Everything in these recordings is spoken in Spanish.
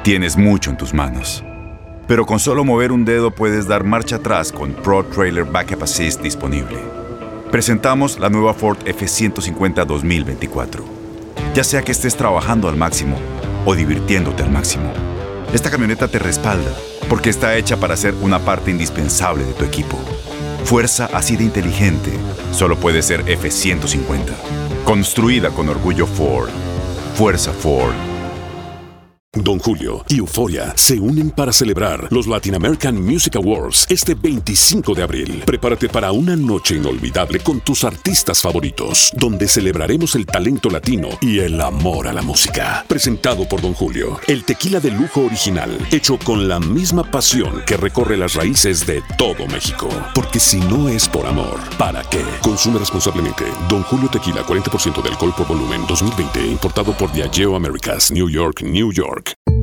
Tienes mucho en tus manos. Pero con solo mover un dedo puedes dar marcha atrás con Pro Trailer Backup Assist disponible. Presentamos la nueva Ford F-150 2024. Ya sea que estés trabajando al máximo o divirtiéndote al máximo, esta camioneta te respalda porque está hecha para ser una parte indispensable de tu equipo. Fuerza así de inteligente solo puede ser F-150. Construida con orgullo Ford. Fuerza Ford. Don Julio y Euphoria se unen para celebrar los Latin American Music Awards este 25 de abril. Prepárate para una noche inolvidable con tus artistas favoritos, donde celebraremos el talento latino y el amor a la música. Presentado por Don Julio, el tequila de lujo original, hecho con la misma pasión que recorre las raíces de todo México. Porque si no es por amor, ¿para qué? Consume responsablemente. Don Julio Tequila, 40% de alcohol por volumen, 2020, importado por Diageo Americas, New York, New York.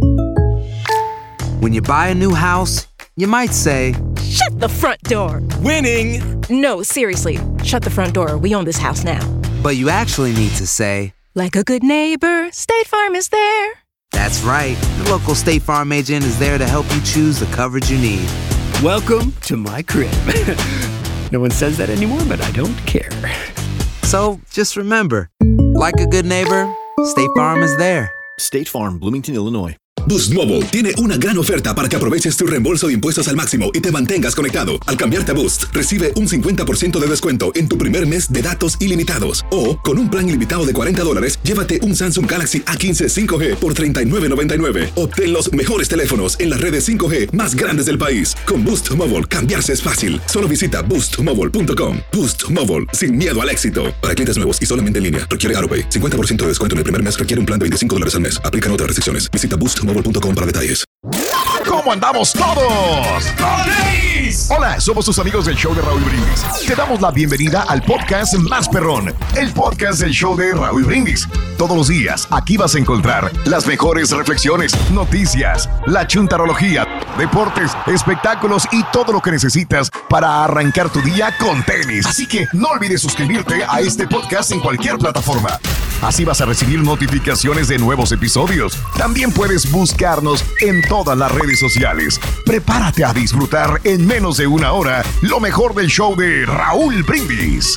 When you buy a new house, you might say, "Shut the front door." Winning! No, seriously, shut the front door. We own this house now. but you actually need to say, like a good neighbor, State Farm is there. That's right. The local State Farm agent is there to help you choose the coverage you need. Welcome to my crib. No one says that anymore, but I don't care. So just remember, like a good neighbor, State Farm is there. State Farm, Bloomington, Illinois. Boost Mobile tiene una gran oferta para que aproveches tu reembolso de impuestos al máximo y te mantengas conectado. Al cambiarte a Boost, recibe un 50% de descuento en tu primer mes de datos ilimitados. O, con un plan ilimitado de $40, llévate un Samsung Galaxy A15 5G por $39.99. Obtén los mejores teléfonos en las redes 5G más grandes del país. Con Boost Mobile, cambiarse es fácil. Solo visita boostmobile.com. Boost Mobile, sin miedo al éxito. Para clientes nuevos y solamente en línea, requiere AutoPay. 50% de descuento en el primer mes requiere un plan de $25 al mes. Aplican otras restricciones. Visita boostmobile.com para detalles. ¿Cómo andamos todos? Hola, somos tus amigos del show de Raúl Brindis. Te damos la bienvenida al podcast más perrón, el podcast del show de Raúl Brindis. Todos los días aquí vas a encontrar las mejores reflexiones, noticias, la chuntarología, deportes, espectáculos y todo lo que necesitas para arrancar tu día con tenis. Así que no olvides suscribirte a este podcast en cualquier plataforma. Así vas a recibir notificaciones de nuevos episodios. También puedes buscarnos en todas las redes sociales. Prepárate a disfrutar en menos de una hora lo mejor del show de Raúl Brindis.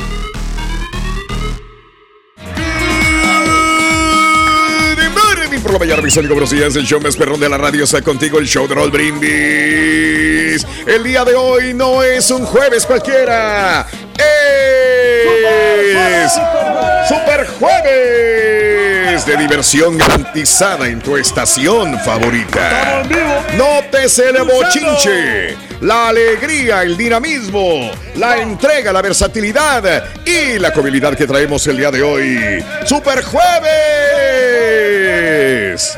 Por la mañana, mis amigos, buenos días. El show más perrón de la radio está contigo, el show de Raúl Brindis. El día de hoy no es un jueves cualquiera. Es Super Jueves de diversión garantizada en tu estación favorita. Nótese el bochinche, la alegría, el dinamismo, la entrega, la versatilidad y la comilidad que traemos el día de hoy. Super Jueves.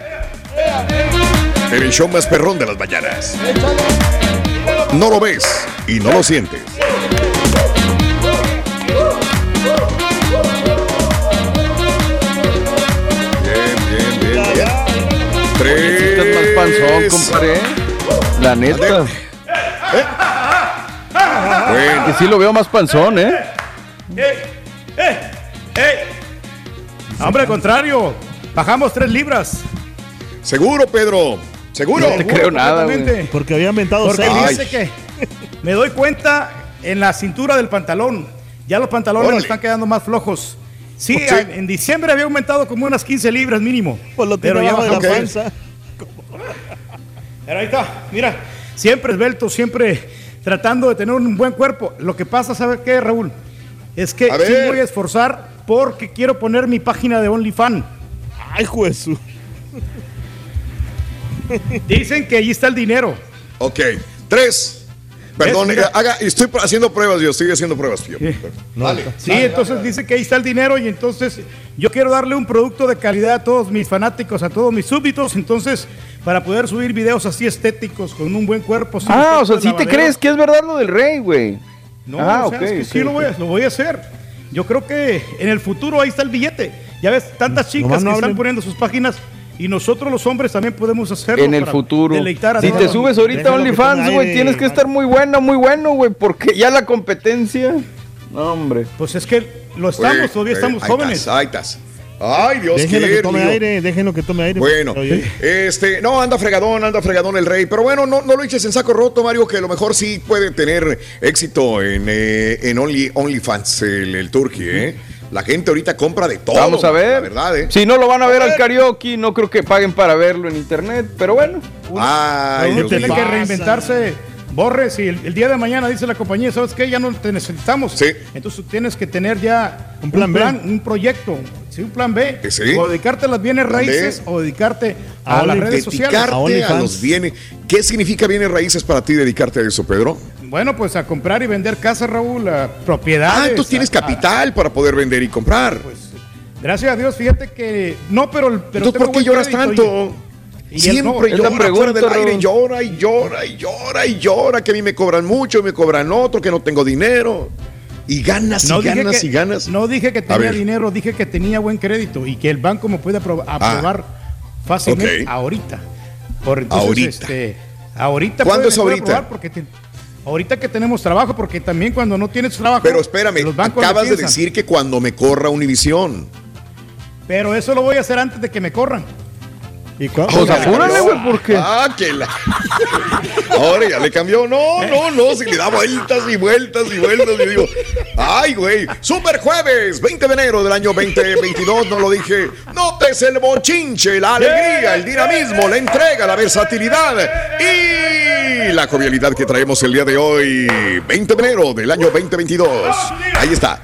El show más perrón de las mañanas. No lo ves y no lo sientes. Necesitas más panzón, compadre. La neta. Bueno. Que sí lo veo más panzón, Hombre, al contrario. Bajamos 3 libras. Seguro, Pedro. Seguro. No te creo nada, güey. Porque había inventado Porque 6. dice que me doy cuenta en la cintura del pantalón. Ya los pantalones me están quedando más flojos. Sí, en diciembre había aumentado como unas 15 libras mínimo. Pues lo pero ya tiraba de la bajó. panza. Pero ahí está, mira, siempre esbelto, siempre tratando de tener un buen cuerpo. Lo que pasa, ¿sabes qué, Raúl? Es que sí voy a esforzar porque quiero poner mi página de OnlyFans. Ay, juez. Dicen que ahí está el dinero. Ok, 3. Perdón, estoy haciendo pruebas, estoy haciendo pruebas, tío. Vale. Sí, entonces dice que ahí está el dinero y entonces yo quiero darle un producto de calidad a todos mis fanáticos, a todos mis súbditos, entonces para poder subir videos así estéticos con un buen cuerpo. O sea, ¿sí te crees que es verdad lo del rey, güey? No, es que sí lo voy a hacer. Yo creo que en el futuro ahí está el billete. Ya ves, tantas chicas que están poniendo sus páginas. Y nosotros los hombres también podemos hacerlo en el futuro. Deleitar a si te subes ahorita a OnlyFans, güey, tienes que estar muy bueno, güey, porque ya la competencia. No, hombre. Pues es que lo estamos, todavía estamos jóvenes. Ahí estás. Ay, Dios, déjenlo qué que tome lío. aire, déjenlo que tome aire. Bueno, no, anda fregadón el Rey, pero bueno, no lo eches en saco roto, Mario, que a lo mejor sí puede tener éxito en OnlyFans, el Turqui, ¿eh? La gente ahorita compra de todo. Vamos a ver. La verdad, ¿eh? Si no lo van a ver al karaoke, no creo que paguen para verlo en internet, pero bueno. Uno tiene que reinventarse. Borre, si el día de mañana dice la compañía, ¿sabes qué? Ya no te necesitamos. Sí. Entonces tú tienes que tener ya un plan B. un proyecto, sí, un plan B. Sí. O dedicarte a las bienes raíces o dedicarte a las redes sociales. Dedicarte a los bienes. ¿Qué significa bienes raíces para ti dedicarte a eso, Pedro? Bueno, pues a comprar y vender casas, Raúl, a propiedades. Entonces tienes capital para poder vender y comprar. Pues, gracias a Dios, fíjate que no, pero entonces, ¿por qué lloras tanto? Siempre llora fuera del aire, llora, que a mí me cobran mucho, me cobran otro, que no tengo dinero. Y ganas. No dije que tenía dinero, dije que tenía buen crédito y que el banco me puede aprobar fácilmente ahorita. Ahorita. ¿Cuándo es ahorita? Ahorita que tenemos trabajo, porque también cuando no tienes trabajo. Pero espérame, acabas de decir que cuando me corra Univisión. Pero eso lo voy a hacer antes de que me corran. ¿Y pues apúrale, güey, ¿por qué? Ahora ya le cambió. No, si le da vueltas y digo, ay, güey. Super jueves, 20 de enero del año 2022, no lo dije. Notes el bochinche, la alegría, el dinamismo, la entrega, la versatilidad y la jovialidad que traemos el día de hoy, 20 de enero del año 2022. Ahí está.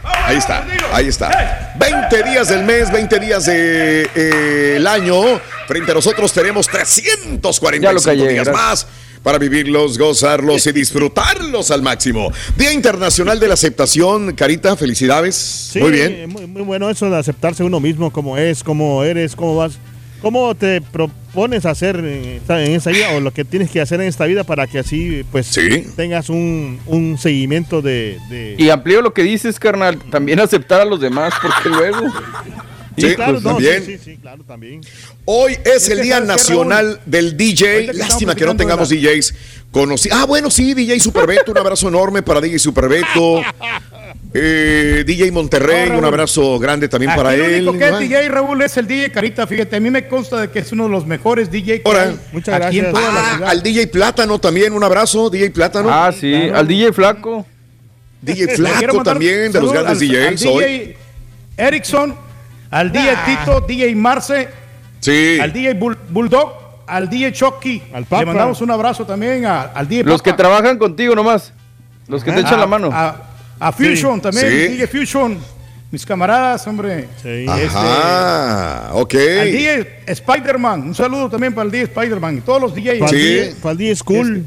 20 días del mes, 20 días del año. Frente a nosotros tenemos 345 días más para vivirlos, gozarlos y disfrutarlos al máximo. Día Internacional de la Aceptación, Carita, felicidades. Sí, muy bien. Muy bueno eso de aceptarse uno mismo, como es, como eres, cómo vas, cómo te propones hacer en esa vida o lo que tienes que hacer en esta vida para que así pues tengas un seguimiento de... Y amplío lo que dices, carnal, también aceptar a los demás, porque luego... Sí, claro, pues también. Sí, claro, también. Hoy es el Día Nacional del DJ. Lástima que no tengamos DJs conocidos. Bueno, sí, DJ Superbeto. Un abrazo enorme para DJ Superbeto. DJ Monterrey, un abrazo grande también para él. El único que es DJ, Raúl, es el DJ Carita. Fíjate, a mí me consta de que es uno de los mejores DJ. Muchas gracias. Al DJ Plátano también, un abrazo. DJ Plátano. Sí, claro. Al DJ Flaco. DJ Flaco también, de los grandes DJs. Al DJ Erickson. Al DJ Tito, DJ Marce, al DJ Bulldog, al DJ Chucky. Le mandamos un abrazo también al DJ Los que trabajan contigo nomás, los que te echan la mano. A Fusion también, DJ Fusion. Mis camaradas, hombre. Ok. Al DJ Spider-Man, un saludo también para el DJ Spider-Man y todos los DJs. Para el DJ School.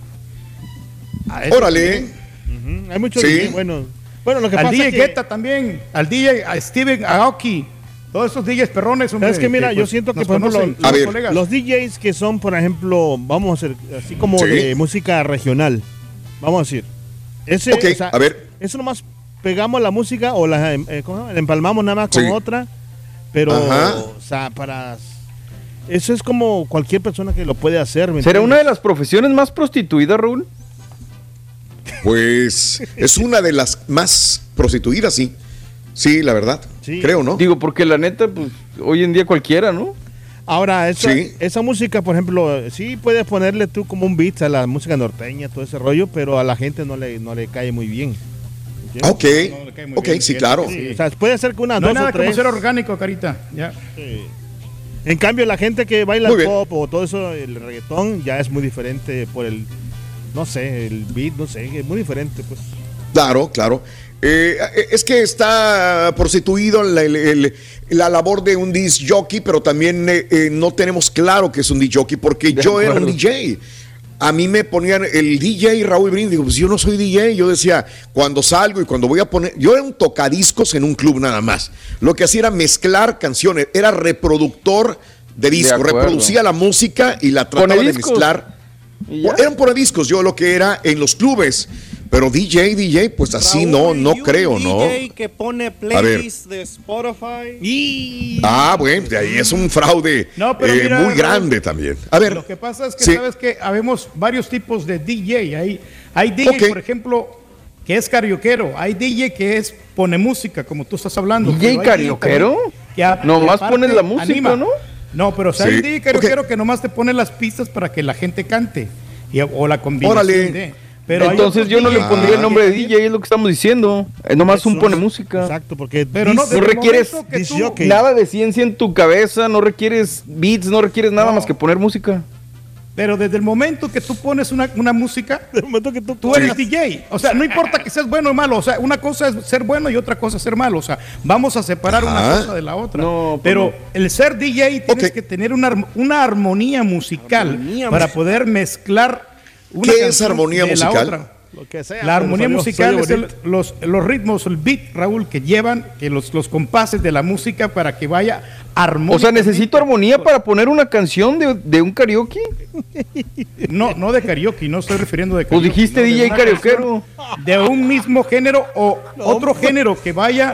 Órale. Hay muchos DJs buenos. Bueno, lo que al pasa DJ es que... Guetta también, al DJ Steven Aoki, todos esos DJs perrones. Hombre, es que mira, yo siento que por ejemplo los DJs que son, por ejemplo, vamos a hacer así como de música regional, vamos a decir, eso nomás pegamos la música o la empalmamos nada más con otra, pero o sea, eso es como cualquier persona que lo puede hacer. ¿Será una de las profesiones más prostituidas, Raúl? Pues es una de las más prostituidas, sí. Sí, la verdad. Sí. Creo, ¿no? Digo, porque la neta, pues, hoy en día cualquiera, ¿no? Ahora, esa música, por ejemplo, sí puedes ponerle tú como un beat a la música norteña, todo ese rollo, pero a la gente no le cae muy bien. Ok, sí, claro. Sí, o sea, puede ser que una, no dos nada o tres. Como ser orgánico, Carita. Ya. Sí. En cambio, la gente que baila el pop o todo eso, el reggaetón, ya es muy diferente por el... No sé, el beat, no sé, es muy diferente, pues. Claro. Es que está prostituido la labor de un disc jockey, pero también no tenemos claro que es un disc jockey, porque yo era un DJ. A mí me ponían el DJ Raúl Brindis, digo, pues yo no soy DJ. Yo decía, cuando salgo y cuando voy a poner, yo era un tocadiscos en un club nada más. Lo que hacía era mezclar canciones, era reproductor de discos, reproducía la música y la trataba de mezclar. Eran por discos, yo lo que era en los clubes, pero DJ, pues así Raúl, no creo, ¿no? DJ que pone playlist de Spotify. Bueno, de ahí es un fraude mira, muy grande también. A ver. Lo que pasa es que sabes que habemos varios tipos de DJ. Hay DJ, por ejemplo, que es carioquero. Hay DJ que pone música, como tú estás hablando. ¿DJ carioquero? Nomás pones la música, ¿no? No, pero ¿sabes? Sí. Quiero que nomás te ponen las pistas para que la gente cante. O la combinación de... Pero entonces yo no le pondría el nombre de DJ, es lo que estamos diciendo. Nomás un pone música. Exacto, porque no requieres nada de ciencia en tu cabeza, no requieres beats, no requieres nada más que poner música. Pero desde el momento que tú pones una música, desde el momento que tú eres DJ. O sea, no importa que seas bueno o malo. O sea, una cosa es ser bueno y otra cosa es ser malo. O sea, vamos a separar una cosa de la otra. Pero el ser DJ tienes que tener una armonía musical para poder mezclar. ¿Qué es armonía musical? Lo que sea, la armonía musical es los ritmos, el beat, Raúl, que llevan los compases de la música para que vaya armónica. O sea, ¿necesito armonía para poner una canción de un karaoke? No de karaoke, no estoy refiriendo de karaoke. Pues dijiste DJ karaokeero. De un mismo género o otro género que vaya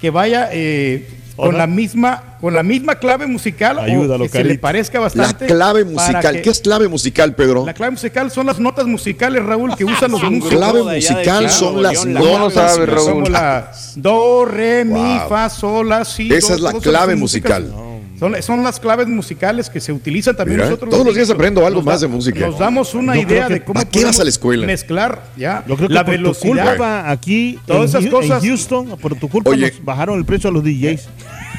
con la misma clave musical. Ayúdalo, o que se le parezca bastante. La clave musical. ¿Qué es clave musical, Pedro? La clave musical son las notas musicales, Raúl, que usan los músicos. Clave musical son las notas. Como la do, re, mi, fa, sol, la, si. Esa es la clave musical. Son las claves musicales que se utilizan también. Mira, nosotros. Todos los días aprendo algo más de música. Nos damos una idea de cómo vas a la escuela? Mezclar la velocidad. Aquí, todas esas cosas. En Houston, por tu culpa, nos bajaron el precio a los DJs.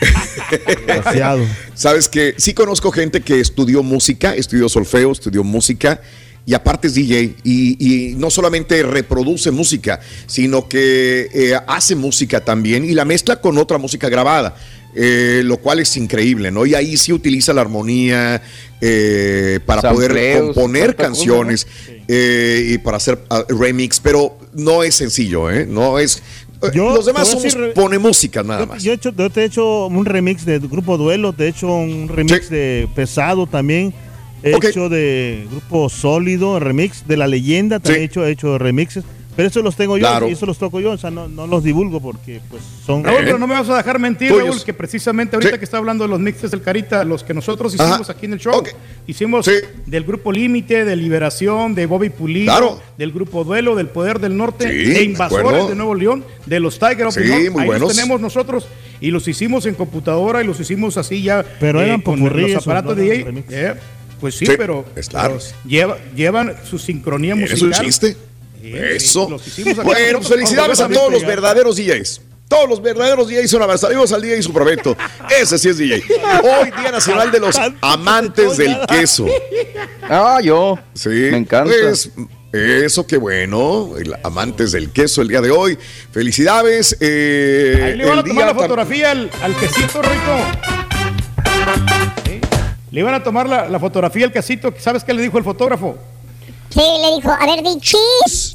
Demasiado. Sabes que sí conozco gente que estudió música, estudió solfeo, estudió música y aparte es DJ y no solamente reproduce música, sino que hace música también y la mezcla con otra música grabada. Lo cual es increíble, ¿no? Y ahí sí utiliza la armonía para poder componer canciones y para hacer remix, pero no es sencillo, no es... los demás pone música nada más. Yo te he hecho un remix de Grupo Duelo, te he hecho un remix de Pesado también, he hecho de Grupo Sólido, remix de La Leyenda, también he hecho remixes. Pero eso los tengo yo y eso los toco yo, o sea, no los divulgo porque pues son... Raúl, pero no me vas a dejar mentir, Raúl, que precisamente ahorita que está hablando de los mixes del Carita, los que nosotros hicimos aquí en el show, hicimos del Grupo Límite, de Liberación, de Bobby Pulido, del Grupo Duelo, del Poder del Norte, de Invasores de Nuevo León, de los Tiger of the North, ahí los tenemos nosotros y los hicimos en computadora y los hicimos así ya pero eran con los aparatos de DJ. Pues sí, pero llevan su sincronía musical. ¿Es un chiste? Eso. Bueno, felicidades a todos los verdaderos DJs. Todos los verdaderos DJs son avanzados. Saludos al DJ Supraveto. Ese sí es DJ. Hoy, Día Nacional de los Amantes del Queso. Yo. Sí. Me encanta. Pues, eso, qué bueno. Amantes del queso el día de hoy. Felicidades. Ahí le van a tomar la fotografía al quesito rico. Le iban a tomar la fotografía al quesito. ¿Sabes qué le dijo el fotógrafo? Sí, le dijo, a ver, di cheese.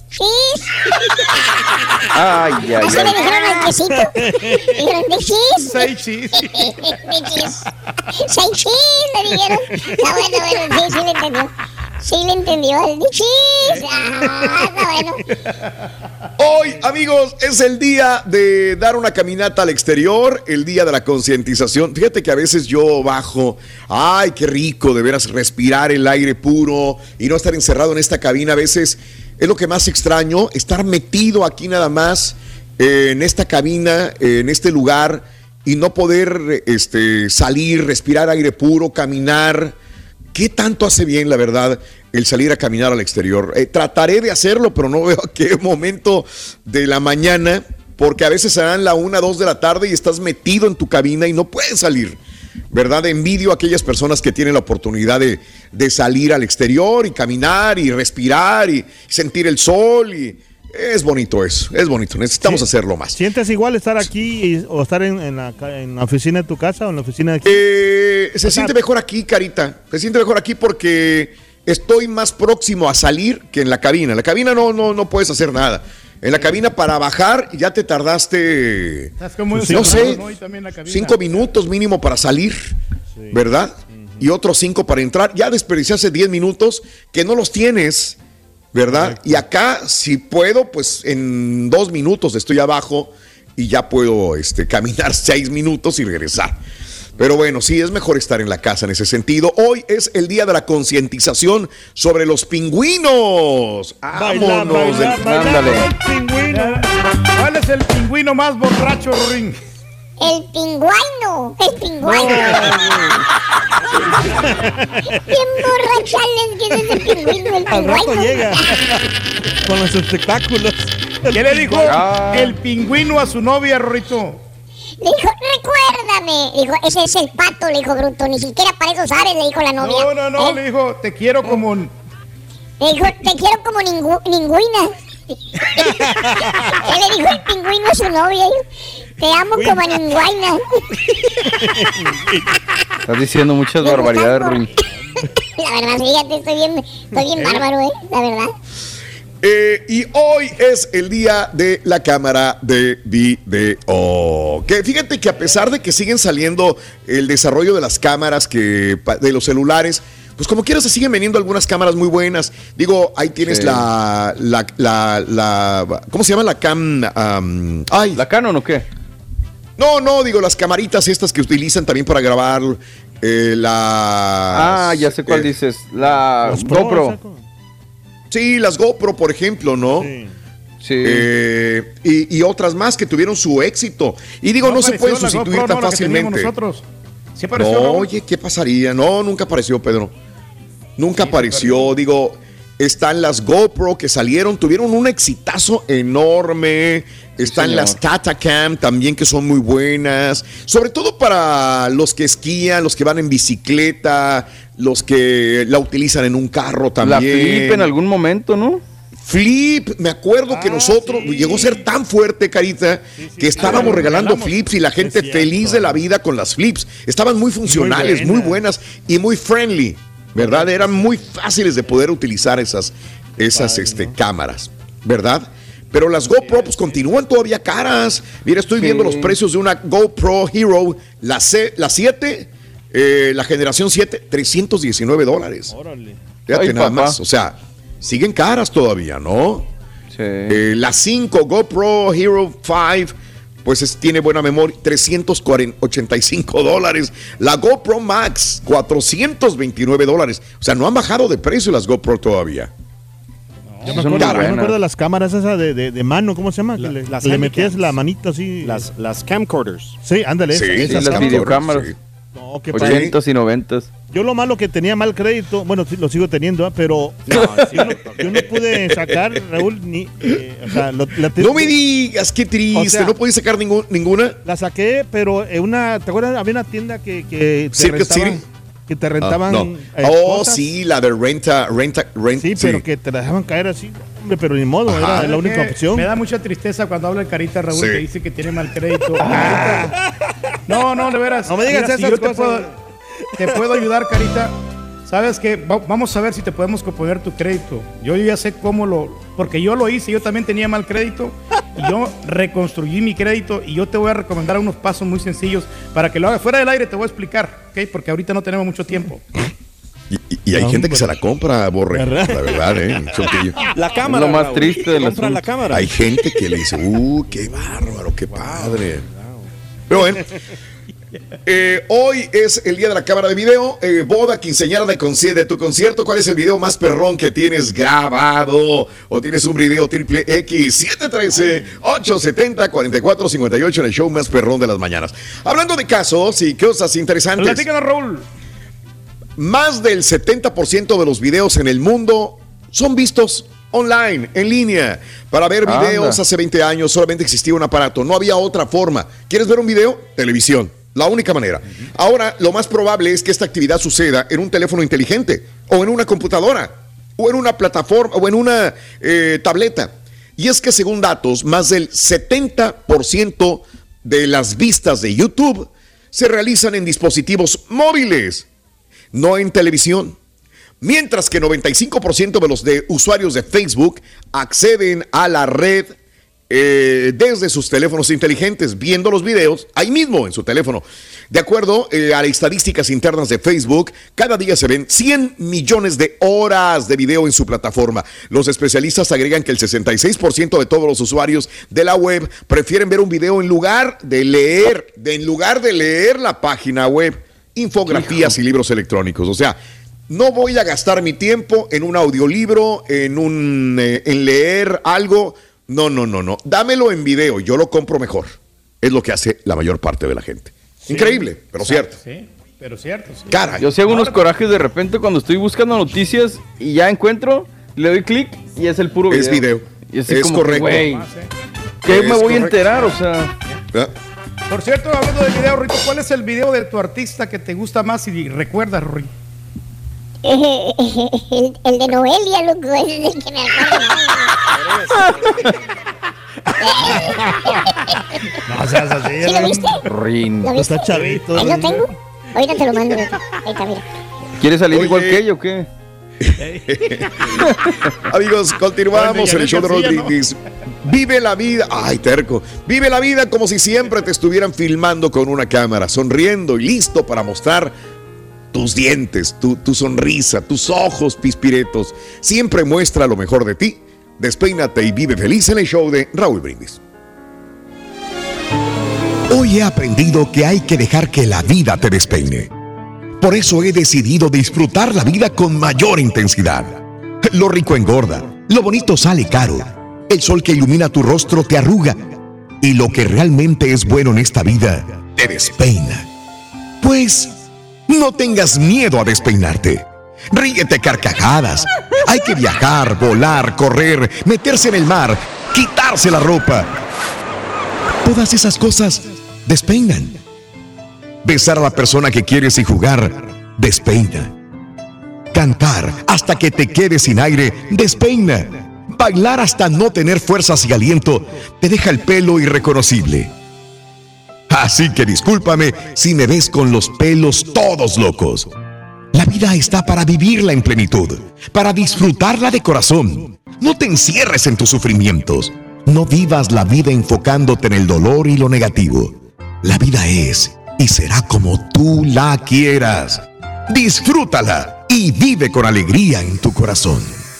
Ay. Así le dijeron al quesito. Dijeron, di cheese. Say cheese. Di cheese. Say cheese, le dijeron. Bueno, sí le entendió. Sí le entendió el di cheese. Bueno. Hoy, amigos, es el día de dar una caminata al exterior, el día de la concientización. Fíjate que a veces yo bajo, ay, qué rico, de veras, respirar el aire puro y no estar encerrado en esta cabina. A veces es lo que más extraño, estar metido aquí nada más en esta cabina, en este lugar y no poder salir, respirar aire puro, caminar. ¿Qué tanto hace bien, la verdad, el salir a caminar al exterior? Trataré de hacerlo, pero no veo a qué momento de la mañana, porque a veces serán la 1, 2 de la tarde y estás metido en tu cabina y no puedes salir, ¿verdad? Envidio a aquellas personas que tienen la oportunidad de salir al exterior y caminar y respirar y sentir el sol y... Es bonito eso, es bonito, necesitamos hacerlo más. ¿Sientes igual estar aquí o estar en la oficina de tu casa o en la oficina de aquí? Se siente mejor aquí, Carita, se siente mejor aquí porque estoy más próximo a salir que en la cabina. En la cabina no puedes hacer nada. En la cabina para bajar ya te tardaste, no sé, 5 minutos mínimo para salir, ¿verdad? Y otros 5 para entrar. Ya desperdiciaste 10 minutos que no los tienes, ¿verdad? Correcto. Y acá, si puedo, pues en 2 minutos estoy abajo y ya puedo caminar 6 minutos y regresar. Pero bueno, sí, es mejor estar en la casa en ese sentido. Hoy es el día de la concientización sobre los pingüinos. ¡Vámonos! Ándale. ¿Cuál es el pingüino más borracho, Ring? El pingüino. Bien borrachales que es ese pingüino, el Al rato pingüino. llega con los espectáculos. ¿Qué le dijo el pingüino a su novia, Rorrito? Le dijo, recuérdame. Le dijo, ese es el pato, le dijo Bruto. Ni siquiera para eso sabes, le dijo la novia. No, le dijo, te quiero como... Le dijo, te quiero como ningüina. ¿Qué le dijo el pingüino a su novia? Te amo como a ningüina. Estás diciendo muchas barbaridades, Ruin. La verdad, fíjate, estoy bien bárbaro, la verdad. Y hoy es el día de la cámara de video. Que fíjate que a pesar de que siguen saliendo el desarrollo de las cámaras de los celulares, pues como quiera se siguen vendiendo algunas cámaras muy buenas. Digo, ahí tienes la ¿cómo se llama? La cam... ¿La Canon o qué? No, digo, las camaritas estas que utilizan también para grabar ya sé cuál dices. La GoPro. Sí, las GoPro, por ejemplo, ¿no? Sí. Y otras más que tuvieron su éxito. Y digo, no se pueden sustituir tan fácilmente. ¿Sí apareció, Oye, ¿qué pasaría? No, nunca apareció, Pedro. Nunca apareció. Digo, están las GoPro que salieron, tuvieron un exitazo enorme. Están las Tatacam también, que son muy buenas. Sobre todo para los que esquían, los que van en bicicleta, los que la utilizan en un carro también. La Flip en algún momento, ¿no? Flip, me acuerdo que nosotros, llegó a ser tan fuerte, Carita, que estábamos regalando flips y la gente feliz de la vida con las flips. Estaban muy funcionales, muy buenas y muy friendly, ¿verdad? Eran muy fáciles de poder utilizar esas cámaras, ¿verdad? Pero las GoPro pues continúan todavía caras. Mira, estoy viendo los precios de una GoPro Hero, la 7, la generación 7, $319. Órale. Fíjate nada más, o sea, siguen caras todavía, ¿no? Sí. La 5 GoPro Hero 5, pues tiene buena memoria, $385. La GoPro Max, $429. O sea, no han bajado de precio las GoPro todavía. Yo me acuerdo de las cámaras esas de mano, ¿cómo se llama? Le metías la manita así. Las camcorders. Sí, ándale. Sí, las videocámaras. Sí. No, 80s y 90s. Yo lo malo que tenía mal crédito, bueno, sí, lo sigo teniendo, pero yo no pude sacar, Raúl, ni... no me digas, qué triste, o sea, ¿no pude sacar ninguna? La saqué, pero ¿te acuerdas? Había una tienda que te rentaban... sí, la de renta. Sí, pero que te la dejaban caer así, hombre, pero ni modo, era la única opción. Me da mucha tristeza cuando habla el Carita, Raúl, que dice que tiene mal crédito. No, de veras. No me digas esas cosas. Te puedo ayudar, Carita. ¿Sabes qué? Vamos a ver si te podemos componer tu crédito. Yo ya sé porque yo lo hice, yo también tenía mal crédito y yo reconstruí mi crédito y yo te voy a recomendar unos pasos muy sencillos para que lo hagas. Fuera del aire te voy a explicar, ¿ok? Porque ahorita no tenemos mucho tiempo. Y hay gente que se la compra, Borre, la verdad, La cámara. Es lo más triste de la cámara. Hay gente que le dice, qué bárbaro, qué padre. Pero bueno, hoy es el día de la cámara de video, boda, quinceañera de tu concierto. ¿Cuál es el video más perrón que tienes grabado? ¿O tienes un video triple X? 713-870-4458 en el show más perrón de las mañanas. Hablando de casos y cosas interesantes. Platícanos, Raúl. Más del 70% de los videos en el mundo son vistos online, en línea. Para ver videos hace 20 años solamente existía un aparato, no había otra forma. ¿Quieres ver un video? Televisión. La única manera. Ahora, lo más probable es que esta actividad suceda en un teléfono inteligente, o en una computadora, o en una plataforma, o en una tableta. Y es que según datos, más del 70% de las vistas de YouTube se realizan en dispositivos móviles, no en televisión. Mientras que 95% de los usuarios de Facebook acceden a la red desde sus teléfonos inteligentes, viendo los videos ahí mismo en su teléfono. De acuerdo a las estadísticas internas de Facebook, cada día se ven 100 millones de horas de video en su plataforma. Los especialistas agregan que el 66% de todos los usuarios de la web prefieren ver un video en lugar de leer la página web, infografías y libros electrónicos. O sea, no voy a gastar mi tiempo en un audiolibro, en leer algo. No. Dámelo en video, yo lo compro mejor. es lo que hace la mayor parte de la gente. Sí, increíble, pero cierto. Sí, pero cierto. Sí. Caray. Yo sí hago unos corajes de repente cuando estoy buscando noticias y ya encuentro, le doy clic y es el puro video. Es video. Y así es como, correcto. ¿Qué me voy a enterar? O sea... Por cierto, hablando del video, Rito, ¿cuál es el video de tu artista que te gusta más y recuerdas, Rui? El de Noelia, loco, ese es el que me acuerdo. No seas así. ¿Sí lo viste? Rin. ¿Lo viste? Está chavito. Ahí lo tengo. Ahorita te lo mando. Ahí está, mira. ¿Quieres salir igual que ella o qué? Amigos, continuamos en el show de Raúl Brindis. Vive la vida, ay terco, vive la vida como si siempre te estuvieran filmando con una cámara, sonriendo y listo para mostrar tus dientes, tu sonrisa, tus ojos pispiretos. Siempre muestra lo mejor de ti. Despeínate y vive feliz en el show de Raúl Brindis. Hoy he aprendido que hay que dejar que la vida te despeine. Por eso he decidido disfrutar la vida con mayor intensidad. Lo rico engorda, lo bonito sale caro. El sol que ilumina tu rostro te arruga. Y lo que realmente es bueno en esta vida te despeina. Pues no tengas miedo a despeinarte. Ríete carcajadas. Hay que viajar, volar, correr, meterse en el mar, quitarse la ropa. Todas esas cosas despeinan. Besar a la persona que quieres y jugar despeina. Cantar hasta que te quedes sin aire despeina. Bailar hasta no tener fuerzas y aliento te deja el pelo irreconocible. Así que discúlpame si me ves con los pelos todos locos. La vida está para vivirla en plenitud, para disfrutarla de corazón. No te encierres en tus sufrimientos. No vivas la vida enfocándote en el dolor y lo negativo. La vida es y será como tú la quieras. Disfrútala y vive con alegría en tu corazón.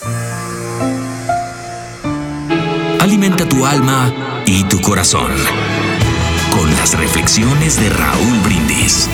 Alimenta tu alma y tu corazón con las reflexiones de Raúl Brindis.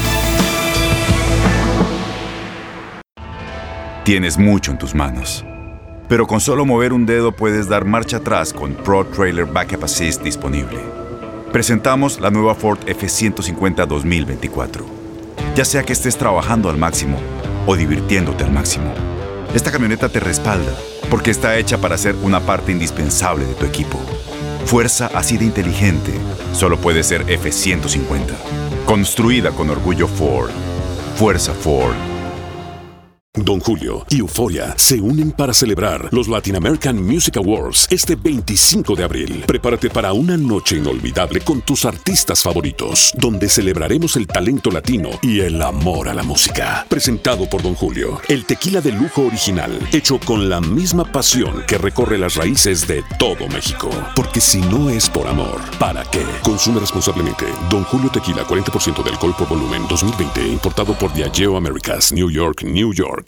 Tienes mucho en tus manos, pero con solo mover un dedo puedes dar marcha atrás con Pro Trailer Backup Assist disponible. Presentamos la nueva Ford F-150 2024. Ya sea que estés trabajando al máximo o divirtiéndote al máximo, esta camioneta te respalda porque está hecha para ser una parte indispensable de tu equipo. Fuerza así de inteligente solo puede ser F-150. Construida con orgullo Ford. Fuerza Ford. Don Julio y Euforia se unen para celebrar los Latin American Music Awards este 25 de abril. Prepárate para una noche inolvidable con tus artistas favoritos, donde celebraremos el talento latino y el amor a la música. Presentado por Don Julio, el tequila de lujo original, hecho con la misma pasión que recorre las raíces de todo México. Porque si no es por amor, ¿para qué? Consume responsablemente. Don Julio Tequila, 40% de alcohol por volumen, 2020, importado por Diageo Americas, New York, New York.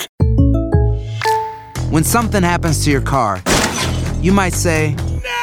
When something happens to your car, you might say,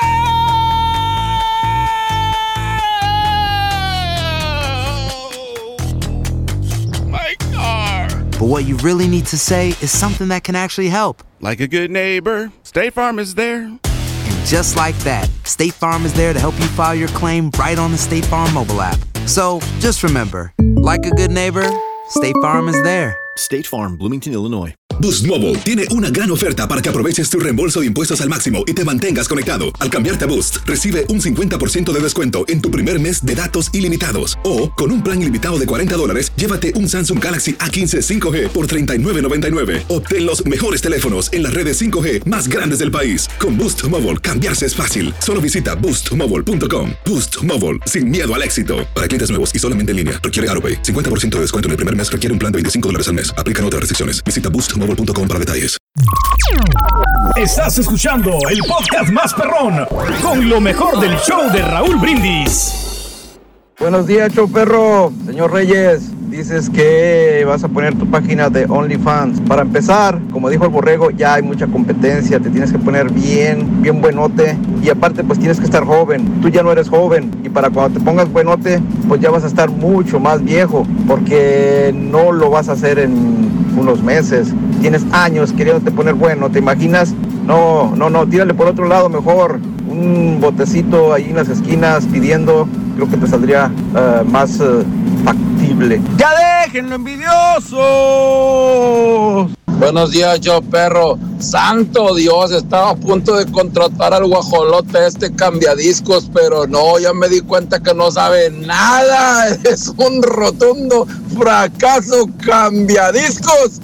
My car! But what you really need to say is something that can actually help. Like a good neighbor, State Farm is there. And just like that, State Farm is there to help you file your claim right on the State Farm mobile app. So just remember, like a good neighbor, State Farm is there. State Farm, Bloomington, Illinois. Boost Mobile tiene una gran oferta para que aproveches tu reembolso de impuestos al máximo y te mantengas conectado. Al cambiarte a Boost, recibe un 50% de descuento en tu primer mes de datos ilimitados. O, con un plan ilimitado de $40, llévate un Samsung Galaxy A15 5G por $39.99. Obtén los mejores teléfonos en las redes 5G más grandes del país. Con Boost Mobile, cambiarse es fácil. Solo visita boostmobile.com. Boost Mobile, sin miedo al éxito. Para clientes nuevos y solamente en línea, requiere AutoPay. 50% de descuento en el primer mes requiere un plan de $25 al mes. Aplican otras restricciones. Visita boostmobile.com para detalles. Estás escuchando el podcast más perrón con lo mejor del show de Raúl Brindis. Buenos días, show perro. Señor Reyes, dices que vas a poner tu página de OnlyFans. Para empezar, como dijo el borrego, ya hay mucha competencia. Te tienes que poner bien buenote. Y aparte, pues tienes que estar joven. Tú ya no eres joven. Y para cuando te pongas buenote, pues ya vas a estar mucho más viejo. Porque no lo vas a hacer en unos meses. Tienes años queriéndote poner bueno, ¿te imaginas? No, tírale por otro lado mejor. Un botecito ahí en las esquinas pidiendo creo que te saldría más factible. ¡Ya déjenlo, envidiosos! Buenos días, yo perro. Santo Dios, estaba a punto de contratar al guajolote cambiadiscos, pero no, ya me di cuenta que no sabe nada. Es un rotundo fracaso cambiadiscos.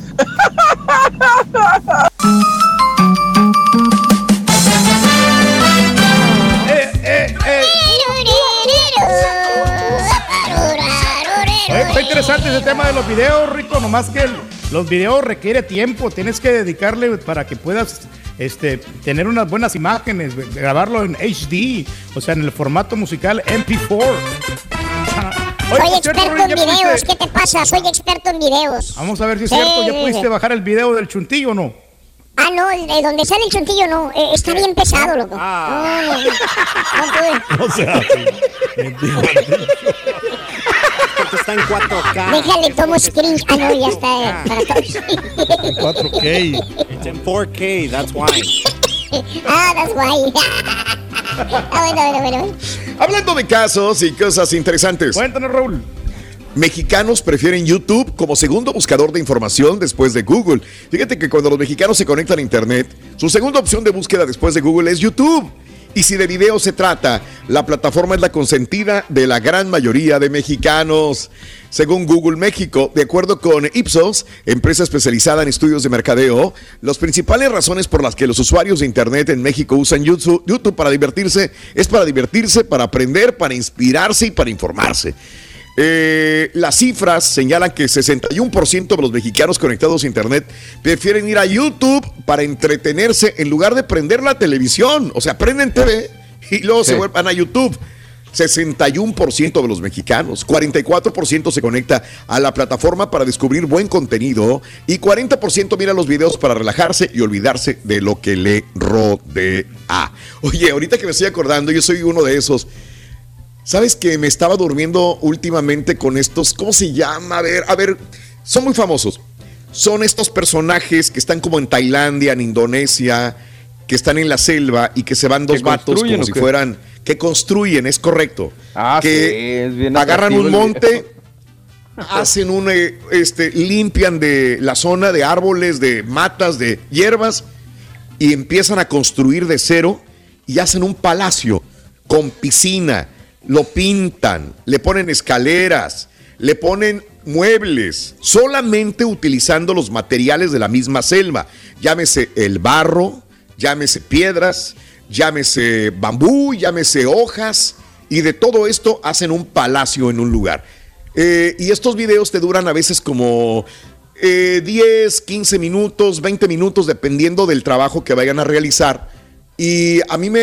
Está interesante ese tema de los videos, Rico, nomás que los videos requiere tiempo, tienes que dedicarle para que puedas tener unas buenas imágenes, grabarlo en HD, o sea, en el formato musical MP4. Soy experto en videos, ¿qué te pasa? Soy experto en videos. Vamos a ver si es cierto, ¿ya pudiste bajar el video del chuntillo o no? Ah, no, de donde sale el chuntillo no, está bien pesado, loco. No pude. No sea así. Porque está en 4K. Déjale, tomo screen. Ah, no, ya está para todos. 4K. It's in 4K, that's why. That's why. Bueno. Hablando de casos y cosas interesantes. Cuéntanos, Raúl. Mexicanos prefieren YouTube como segundo buscador de información después de Google. Fíjate que cuando los mexicanos se conectan a Internet, su segunda opción de búsqueda después de Google es YouTube. Y si de video se trata, la plataforma es la consentida de la gran mayoría de mexicanos. Según Google México, de acuerdo con Ipsos, empresa especializada en estudios de mercadeo, las principales razones por las que los usuarios de Internet en México usan YouTube para divertirse, para aprender, para inspirarse y para informarse. Las cifras señalan que 61% de los mexicanos conectados a Internet prefieren ir a YouTube para entretenerse en lugar de prender la televisión. O sea, prenden TV y luego se vuelvan a YouTube. 61% de los mexicanos, 44% se conecta a la plataforma para descubrir buen contenido y 40% mira los videos para relajarse y olvidarse de lo que le rodea. Oye, ahorita que me estoy acordando, yo soy uno de esos. ¿Sabes que me estaba durmiendo últimamente con estos? ¿Cómo se llama? A ver, son muy famosos. Son estos personajes que están como en Tailandia, en Indonesia, que están en la selva y que se van dos vatos como si fueran... Que construyen, es correcto. Que es bien agarran un monte, hacen limpian de la zona de árboles, de matas, de hierbas y empiezan a construir de cero y hacen un palacio con piscina. Lo pintan, le ponen escaleras, le ponen muebles, solamente utilizando los materiales de la misma selva. Llámese el barro, llámese piedras, llámese bambú, llámese hojas, y de todo esto hacen un palacio en un lugar. Y estos videos te duran a veces como 10, 15 minutos, 20 minutos, dependiendo del trabajo que vayan a realizar. Y a mí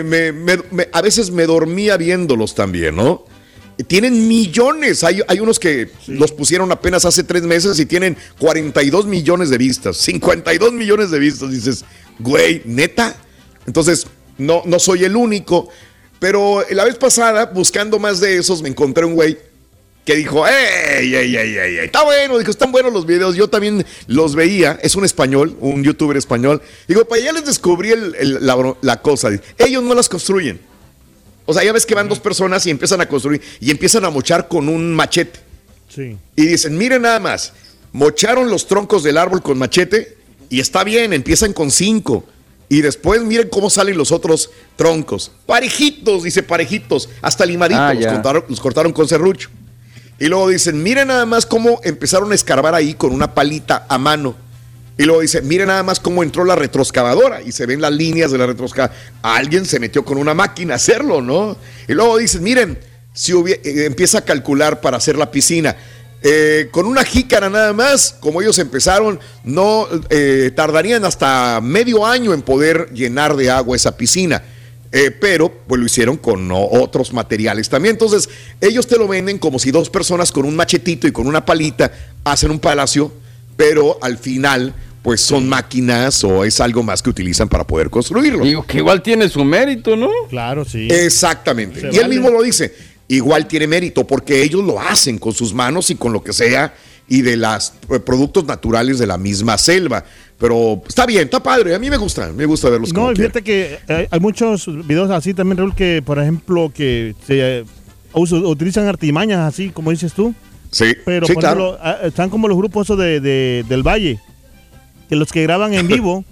a veces me dormía viéndolos también, ¿no? Tienen millones, hay unos que los pusieron apenas hace 3 meses y tienen 42 millones de vistas, 52 millones de vistas. Dices, güey, ¿neta? Entonces, no soy el único, pero la vez pasada, buscando más de esos, me encontré un güey que dijo, ¡ey! Está bueno, dijo, están buenos los videos, yo también los veía, es un español, un youtuber español. Digo, pues ya les descubrí la cosa, ellos no las construyen. O sea, ya ves que van 2 personas y empiezan a construir, y empiezan a mochar con un machete. Sí. Y dicen, miren nada más, mocharon los troncos del árbol con machete, y está bien, empiezan con 5. Y después miren cómo salen los otros troncos. Parejitos, dice, parejitos, hasta limaditos, los cortaron con serrucho. Y luego dicen, miren nada más cómo empezaron a escarbar ahí con una palita a mano. Y luego dicen, miren nada más cómo entró la retroexcavadora y se ven las líneas de la retroexcavadora. Alguien se metió con una máquina a hacerlo, ¿no? Y luego dicen, miren, si empieza a calcular para hacer la piscina. Con una jícara nada más, como ellos empezaron, no tardarían hasta medio año en poder llenar de agua esa piscina. Pero pues lo hicieron con otros materiales también. Entonces ellos te lo venden como si 2 personas con un machetito y con una palita hacen un palacio, pero al final pues son máquinas o es algo más que utilizan para poder construirlo. Digo que igual tiene su mérito, ¿no? Claro, sí. Exactamente. Y él mismo lo dice, igual tiene mérito porque ellos lo hacen con sus manos y con lo que sea y de los productos naturales de la misma selva. Pero está bien, está padre, a mí me gusta verlos. No, fíjate que hay muchos videos así también, Raúl, que por ejemplo que utilizan artimañas así, como dices tú. Sí, pero sí, por ejemplo, están como los grupos esos del Valle, que los que graban en vivo,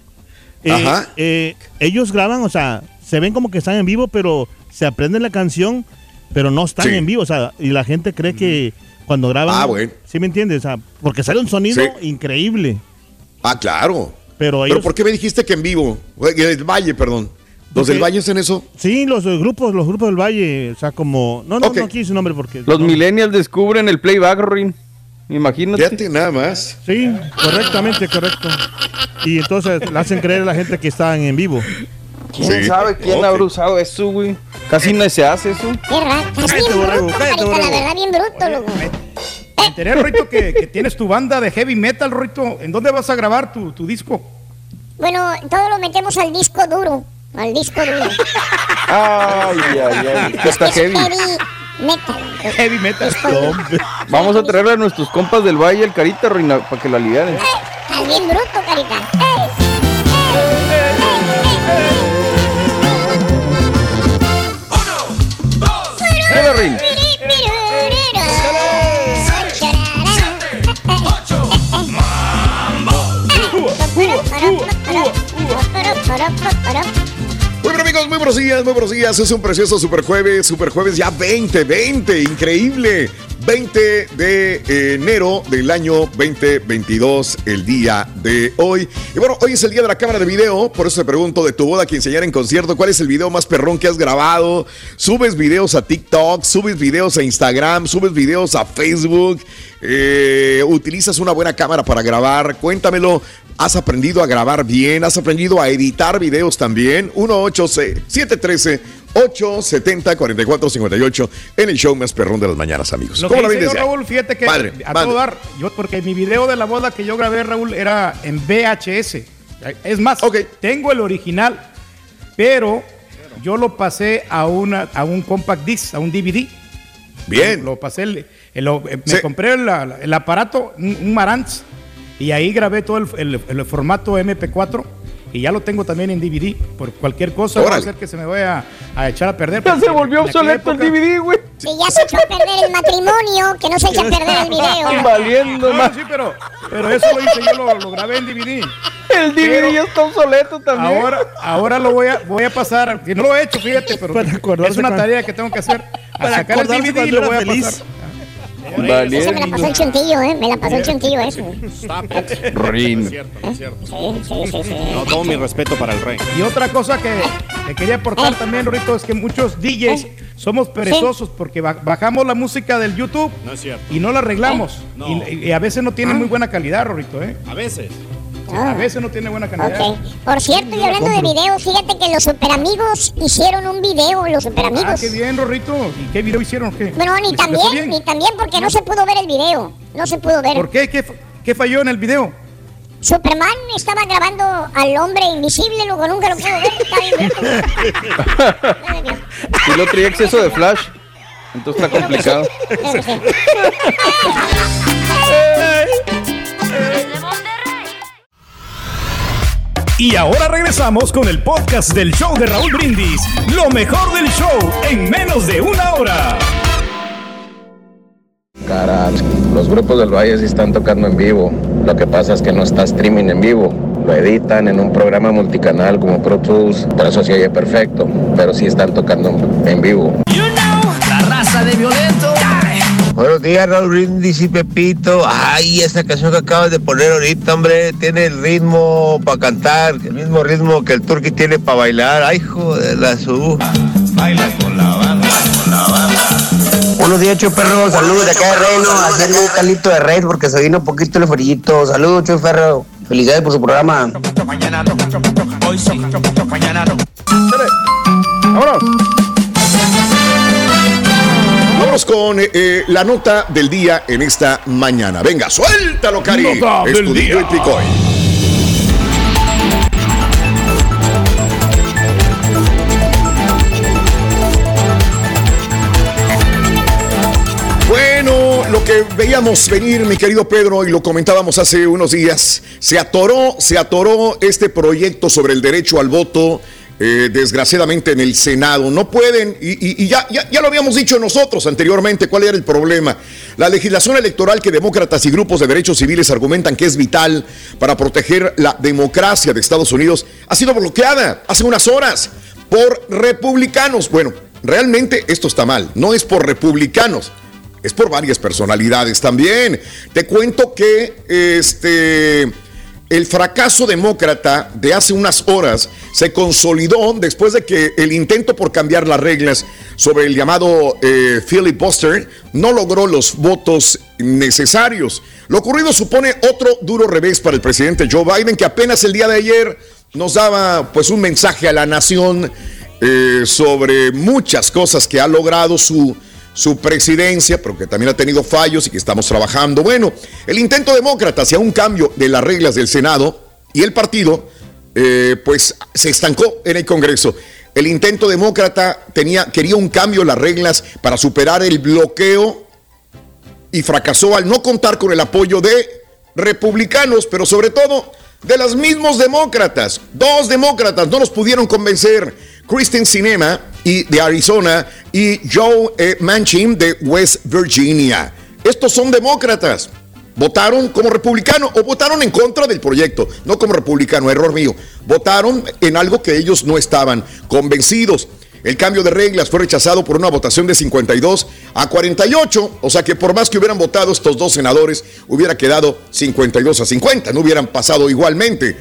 ellos graban, o sea, se ven como que están en vivo, pero se aprenden la canción, pero no están en vivo, o sea, y la gente cree que cuando graban, ¿sí me entiendes? O sea, porque sale un sonido increíble. Ah, claro. Pero ¿por qué me dijiste que en vivo? El Valle, perdón. ¿Los del Valle hacen eso? Sí, los grupos del Valle, o sea, como... No quise su nombre porque... Los millennials descubren el playback, Rin. Imagínate. Fíjate, nada más. Sí, correcto. Y entonces le hacen creer a la gente que están en vivo. ¿Quién sabe quién habrá usado eso, güey? Casi no se hace eso. Qué raro. Es bien bruto, la verdad, bien bruto, loco. Me enteré, Rito, que tienes tu banda de heavy metal, Rito. ¿En dónde vas a grabar tu disco? Bueno, todo lo metemos al disco duro. Ay. Está heavy. Heavy metal. Vamos a traerle a nuestros compas del Valle el Carita, Reina, para que la alivianen. Estás bien bruto, Carita. ¡Hola, Reina! Muy bien, amigos, muy buenos días. Es un precioso super jueves ya 2020, increíble. 20 de enero del año 2022, el día de hoy. Y bueno, hoy es el día de la cámara de video, por eso te pregunto de tu boda que enseñar en concierto, ¿cuál es el video más perrón que has grabado? ¿Subes videos a TikTok? ¿Subes videos a Instagram? ¿Subes videos a Facebook? ¿Utilizas una buena cámara para grabar? Cuéntamelo. ¿Has aprendido a grabar bien? ¿Has aprendido a editar videos también? 1-870-4458 en el show más perrón de las mañanas, amigos. Lo ¿Cómo que la hice ves? yo, Raúl, fíjate que todo dar, porque mi video de la boda que yo grabé, Raúl, era en VHS. Es más, tengo el original, pero yo lo pasé a un compact disc, a un DVD. Bien. Lo pasé, me compré el aparato, un Marantz, y ahí grabé todo el formato MP4 y ya lo tengo también en DVD. Por cualquier cosa va a ser que se me vaya a echar a perder. Ya se volvió obsoleto el DVD, güey. Si ya se echó a perder el matrimonio, que no se eche a perder el video. Valiendo más. Sí, pero eso lo hice yo, lo grabé en DVD. El DVD ya está obsoleto también. Ahora lo voy a pasar, que no lo he hecho, fíjate, pero es una tarea que tengo que hacer. A sacar el DVD y lo voy a pasar. Ese me la pasó el chuntillo, me la pasó el chuntillo eso. Rin. Sí. No, todo mi respeto para el rey. Y otra cosa que te quería aportar también, Rito, es que muchos DJs somos perezosos porque bajamos la música del YouTube y no la arreglamos. Y a veces no tiene muy buena calidad, Rito, A veces. A veces no tiene buena calidad. Por cierto, y hablando de videos, fíjate que los Superamigos hicieron un video, los Superamigos. Ah, qué bien, Rorrito. ¿Y qué video hicieron? ¿Qué? Bueno, ni también porque no se pudo ver el video. No se pudo ver. ¿Por qué? ¿Qué falló en el video? Superman estaba grabando al hombre invisible, luego nunca lo pudo ver. Está bien. Y lo traía exceso de flash. Entonces está complicado. Y ahora regresamos con el podcast del show de Raúl Brindis. Lo mejor del show en menos de una hora. Caray, los grupos del Valle sí están tocando en vivo. Lo que pasa es que no está streaming en vivo. Lo editan en un programa multicanal como Pro Tools. Por eso se oye perfecto. Pero sí están tocando en vivo. La raza de Violento. Buenos días, Raúl Brindis y Pepito. Ay, esta canción que acabas de poner ahorita, hombre, tiene el ritmo para cantar, el mismo ritmo que el Turqui tiene para bailar. Ay, joder, la su. Baila con la banda, Buenos días, Chuperro. Saludos de acá de Reno, haciendo un calito de red porque se vino un poquito el frillito. Saludos, Chuperro. Felicidades por su programa. Vámonos. Vamos con la nota del día en esta mañana. Venga, suéltalo, Cari. Nota del día. Y Picoy. Bueno, lo que veíamos venir, mi querido Pedro, y lo comentábamos hace unos días, se atoró este proyecto sobre el derecho al voto desgraciadamente en el Senado. No pueden, y ya lo habíamos dicho nosotros anteriormente, ¿cuál era el problema? La legislación electoral que demócratas y grupos de derechos civiles argumentan que es vital para proteger la democracia de Estados Unidos ha sido bloqueada hace unas horas por republicanos. Bueno, realmente esto está mal, no es por republicanos, es por varias personalidades también. Te cuento que el fracaso demócrata de hace unas horas se consolidó después de que el intento por cambiar las reglas sobre el llamado filibuster no logró los votos necesarios. Lo ocurrido supone otro duro revés para el presidente Joe Biden, que apenas el día de ayer nos daba pues un mensaje a la nación sobre muchas cosas que ha logrado su presidencia, pero que también ha tenido fallos y que estamos trabajando. Bueno, el intento demócrata hacia un cambio de las reglas del Senado y el partido, pues se estancó en el Congreso. El intento demócrata quería un cambio en las reglas para superar el bloqueo y fracasó al no contar con el apoyo de republicanos, pero sobre todo de los mismos demócratas. Dos demócratas no los pudieron convencer. Kristen Sinema de Arizona y Joe Manchin de West Virginia. Estos son demócratas. Votaron como republicano o votaron en contra del proyecto, no como republicano, error mío. Votaron en algo que ellos no estaban convencidos. El cambio de reglas fue rechazado por una votación de 52 a 48, o sea que por más que hubieran votado estos dos senadores, hubiera quedado 52 a 50, no hubieran pasado igualmente.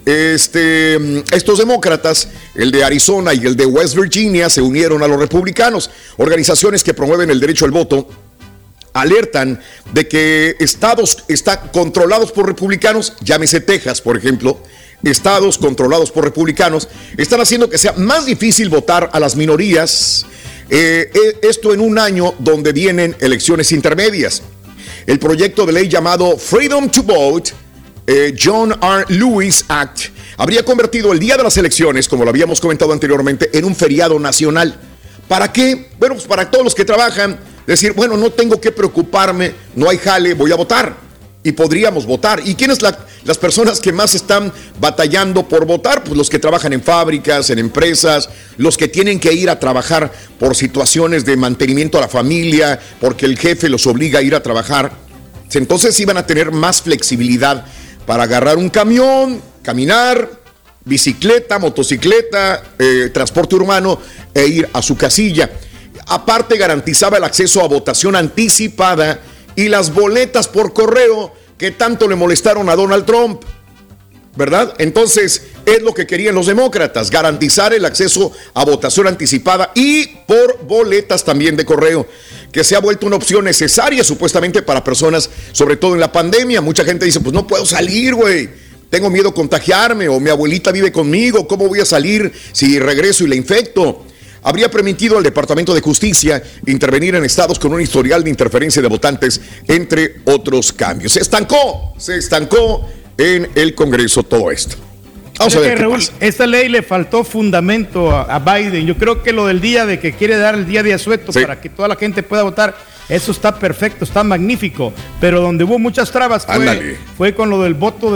Estos demócratas, el de Arizona y el de West Virginia, se unieron a los republicanos. Organizaciones que promueven el derecho al voto alertan de que estados están controlados por republicanos, llámese Texas, por ejemplo. Estados controlados por republicanos están haciendo que sea más difícil votar a las minorías, esto en un año donde vienen elecciones intermedias. El proyecto de ley llamado Freedom to Vote, John R. Lewis Act, habría convertido el día de las elecciones, como lo habíamos comentado anteriormente, en un feriado nacional. ¿Para qué? Bueno, pues para todos los que trabajan, decir, bueno, no tengo que preocuparme, no hay jale, voy a votar. Y podríamos votar. ¿Y quiénes las personas que más están batallando por votar? Pues los que trabajan en fábricas, en empresas, los que tienen que ir a trabajar por situaciones de mantenimiento a la familia, porque el jefe los obliga a ir a trabajar. Entonces iban a tener más flexibilidad para agarrar un camión, caminar, bicicleta, motocicleta, transporte urbano e ir a su casilla. Aparte, garantizaba el acceso a votación anticipada y las boletas por correo que tanto le molestaron a Donald Trump, ¿verdad? Entonces, es lo que querían los demócratas, garantizar el acceso a votación anticipada y por boletas también de correo, que se ha vuelto una opción necesaria supuestamente para personas, sobre todo en la pandemia. Mucha gente dice, pues no puedo salir, güey, tengo miedo a contagiarme, o mi abuelita vive conmigo, ¿cómo voy a salir si regreso y la infecto? Habría permitido al Departamento de Justicia intervenir en estados con un historial de interferencia de votantes, entre otros cambios. Se estancó en el Congreso todo esto. Vamos a ver qué pasa. Esta ley le faltó fundamento a Biden. Yo creo que lo del día de que quiere dar el día de asueto para que toda la gente pueda votar, eso está perfecto, está magnífico. Pero donde hubo muchas trabas fue con lo del voto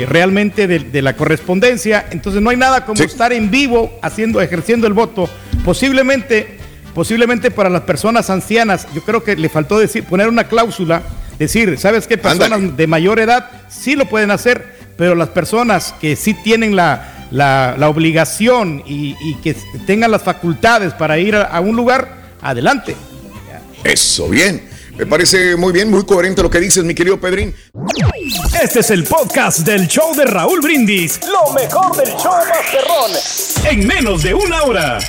de la correspondencia. Entonces no hay nada como estar en vivo ejerciendo el voto. Posiblemente para las personas ancianas, yo creo que le faltó poner una cláusula, decir, ¿sabes qué? Personas de mayor edad sí lo pueden hacer, pero las personas que sí tienen la obligación y que tengan las facultades para ir a un lugar, adelante. Eso, bien. Me parece muy bien, muy coherente lo que dices, mi querido Pedrín. Este es el podcast del show de Raúl Brindis. Lo mejor del show Masterrón. En menos de una hora.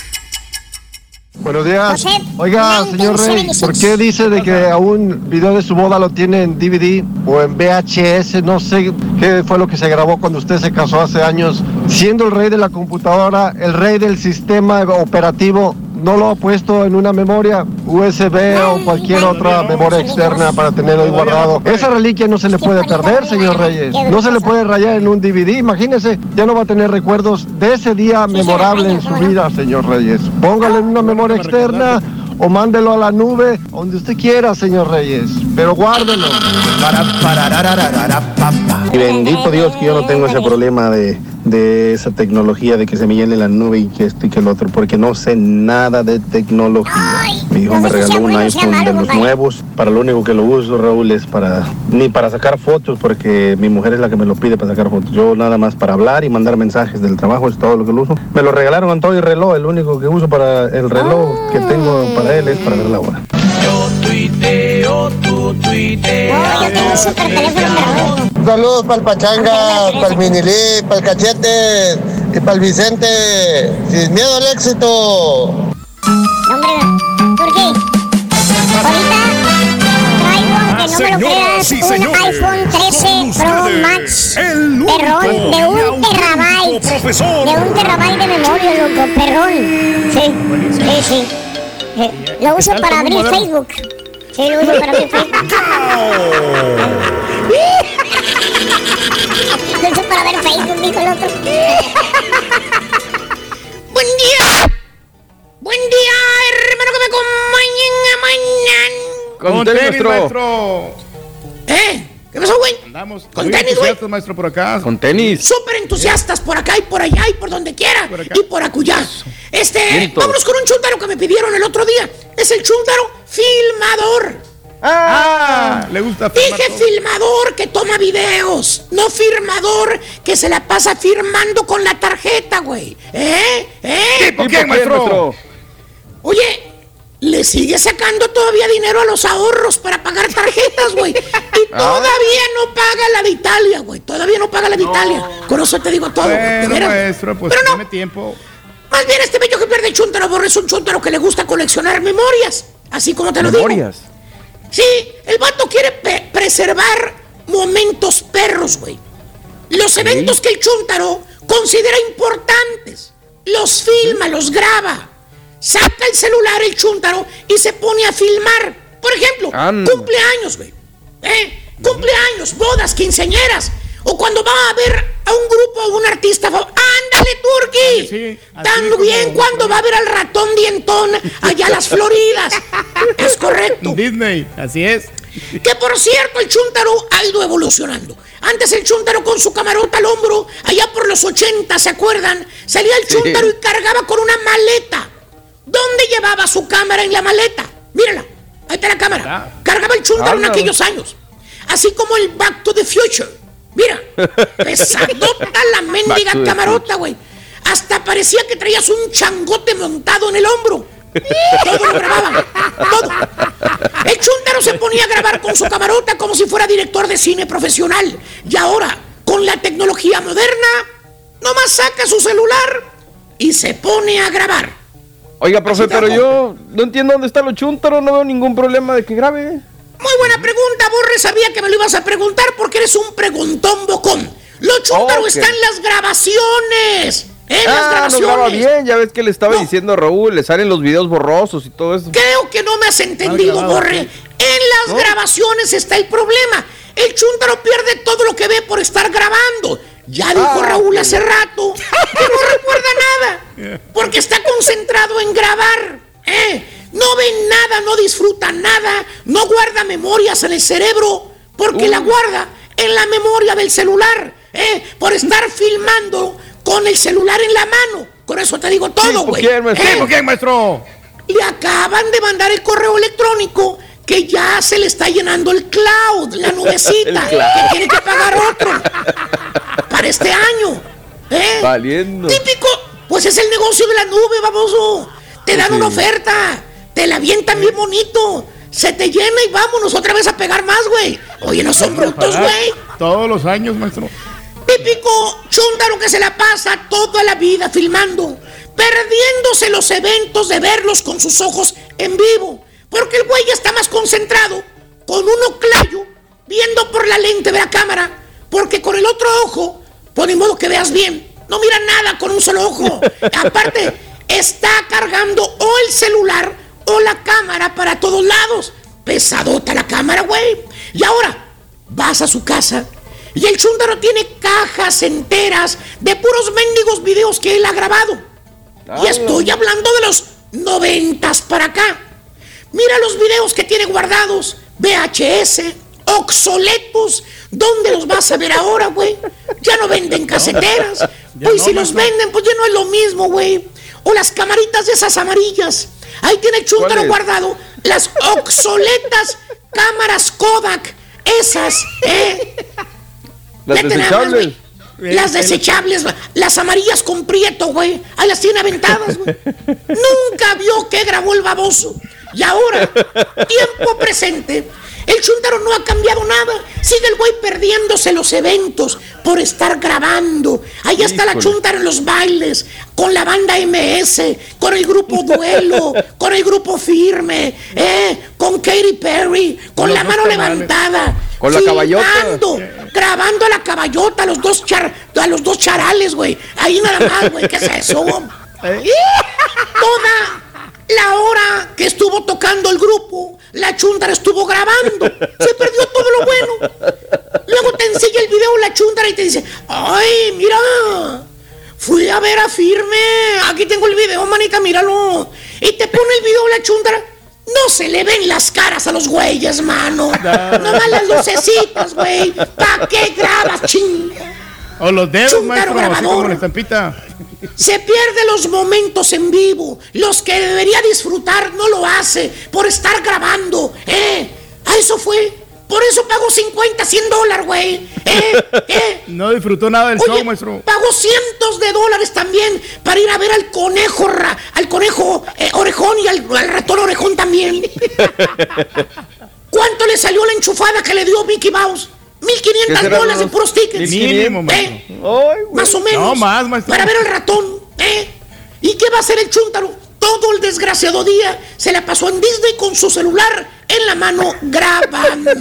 Buenos días. Oiga, señor Rey, ¿por qué dice de que a un video de su boda lo tiene en DVD o en VHS? No sé qué fue lo que se grabó cuando usted se casó hace años. Siendo el rey de la computadora, el rey del sistema operativo, ¿no lo ha puesto en una memoria USB o cualquier otra memoria externa para tenerlo ahí guardado? Esa reliquia no se le puede perder, señor Reyes. No se le puede rayar en un DVD. Imagínese, ya no va a tener recuerdos de ese día memorable en su vida, señor Reyes. Póngale en una memoria externa o mándelo a la nube, donde usted quiera, señor Reyes. Pero guárdelo. Y bendito Dios que yo no tengo ese problema de de esa tecnología de que se me llene la nube y que esto y que el otro, porque no sé nada de tecnología. Mi hijo me regaló un iPhone de los nuevos. Para lo único que lo uso, Raúl, es ni para sacar fotos, porque mi mujer es la que me lo pide para sacar fotos. Yo nada más para hablar y mandar mensajes del trabajo, es todo lo que lo uso. Me lo regalaron con todo y reloj, el único que uso para el reloj que tengo para él es para ver la hora. Yo tuiteo, tú tuiteas. Yo tengo un super teléfono para Saludos para el Pachanga, para el Minilí, para el Cachete y para el Vicente. Sin miedo al éxito. Hombre, ¿por qué? Ahorita traigo, aunque no me lo creas, un iPhone 13 Pro Max. Perrón, de 1 terabyte. De 1 terabyte de memoria, loco, perrón. Sí. Lo uso para abrir Facebook. Sí, lo uso para abrir Facebook. Lo uso para ver Facebook, dijo el otro. Buen día, hermano, que me acompañen a mañana. Con tenis, maestro. ¿Qué pasó, güey? Andamos con tenis, güey. Maestro, por acá. Con tenis. Súper entusiastas por acá y por allá y por donde quiera. Y por acullá. Vámonos con un chúntaro que me pidieron el otro día. Es el chúntaro filmador. Le gusta filmar. Dije filmador que toma videos, no firmador que se la pasa firmando con la tarjeta, güey. ¿Por qué, maestro? Oye, le sigue sacando todavía dinero a los ahorros para pagar tarjetas, güey. Y todavía no paga la de Italia, güey. Todavía no paga la de Italia. Con eso te digo todo. Bueno, maestro, pues pero no. Dame tiempo. Más bien este bello que pierde chúntaro, Borre, es un chúntaro que le gusta coleccionar memorias. Así como te lo digo. ¿Memorias? Sí, el vato quiere preservar momentos perros, güey. Los eventos que el chúntaro considera importantes. Los filma, los graba. Saca el celular el chúntaro y se pone a filmar. Por ejemplo, cumpleaños, güey. Cumpleaños, bodas, quinceañeras. O cuando va a ver a un grupo o un artista. ¡Ándale, Turqui! Sí, tan bien cuando va a ver al ratón dientón allá a las Floridas. Es correcto. Disney, así es. Que por cierto, el chúntaro ha ido evolucionando. Antes el chúntaro con su camarota al hombro, allá por los 80, ¿se acuerdan? Salía el chúntaro y cargaba con una maleta. ¿Dónde llevaba su cámara en la maleta? Mírala, ahí está la cámara. Cargaba el chúntaro en aquellos años. Así como el Back to the Future. Mira, pesadota la mendiga camarota, güey. Hasta parecía que traías un changote montado en el hombro. Todo lo grababan, todo. El chúntaro se ponía a grabar con su camarota como si fuera director de cine profesional. Y ahora, con la tecnología moderna, nomás saca su celular y se pone a grabar. Oiga, profe, pero yo no entiendo dónde está lo chúntaro, no veo ningún problema de que grabe. Muy buena pregunta, Borre, sabía que me lo ibas a preguntar porque eres un preguntón bocón. Lo chúntaro está en las grabaciones. En las grabaciones. No graba bien, ya ves que le estaba diciendo a Raúl, le salen los videos borrosos y todo eso. Creo que no me has entendido, Borre. En las grabaciones está el problema. El chúntaro pierde todo lo que ve por estar grabando. Ya dijo Raúl hace rato que no recuerda nada, porque está concentrado en grabar. No ve nada, no disfruta nada, no guarda memorias en el cerebro, porque la guarda en la memoria del celular, por estar filmando con el celular en la mano. Con eso te digo todo, güey. ¿Por qué, maestro? Le acaban de mandar el correo electrónico que ya se le está llenando el cloud, la nubecita, que tiene que pagar otro para este año. Valiendo. Típico, pues es el negocio de la nube, baboso. Te dan una oferta, te la avientan bien bonito, se te llena y vámonos otra vez a pegar más, güey. Oye, no son brutos, güey. Todos los años, maestro. Típico chúndaro que se la pasa toda la vida filmando, perdiéndose los eventos de verlos con sus ojos en vivo, porque el güey ya está más concentrado con un oclayo viendo por la lente de la cámara, porque con el otro ojo, pues ni modo que veas bien, no mira nada con un solo ojo. Aparte, está cargando o el celular o la cámara para todos lados. Pesadota la cámara, güey. Y ahora, vas a su casa y el chúndaro tiene cajas enteras de puros mendigos videos que él ha grabado. Y estoy hablando de los 90s para acá. Mira los videos que tiene guardados, VHS, obsoletos, ¿Dónde los vas a ver ahora, güey? Ya no venden caseteras. Pues si los venden, pues ya no es lo mismo, güey. O las camaritas de esas amarillas. Ahí tiene el Chuntaro guardado las obsoletas cámaras Kodak. Esas, Las desechables. Las desechables, las amarillas con prieto, güey. Ahí las tiene aventadas, güey. Nunca vio que grabó el baboso. Y ahora, tiempo presente, el Chuntaro no ha cambiado nada. Sigue el güey perdiéndose los eventos por estar grabando. Ahí está la Chuntaro en los bailes, con la banda MS, con el grupo Duelo, con el grupo Firme, con Katy Perry, con la mano levantada. Con la caballota. Grabando a la caballota, a los dos charales, güey. Ahí nada más, güey. ¿Qué es eso? Toda la hora que estuvo tocando el grupo, la Chuntaro estuvo grabando. Se perdió todo lo bueno. Luego te enseña el video la Chuntaro y te dice: ay, mira, fui a ver a Firme. Aquí tengo el video, manita, míralo. Y te pone el video la Chuntaro. No se le ven las caras a los güeyes, mano. Nomás las lucecitas, güey. ¿Para qué grabas, chinga? O los dedos, Chuntaro maestro, así como la estampita. Se pierde los momentos en vivo. Los que debería disfrutar no lo hace por estar grabando. A eso fue. Por eso pagó $50, $100, güey. No disfrutó nada del show, maestro. Pagó cientos de dólares también para ir a ver al conejo orejón y al ratón orejón también. ¿Cuánto le salió la enchufada que le dio Mickey Mouse? $1,500 de puros tickets. Mínimo, más o menos. No, más, maestro. Para ver al ratón. ¿Y qué va a hacer el Chuntaro? Todo el desgraciado día se la pasó en Disney con su celular en la mano grabando.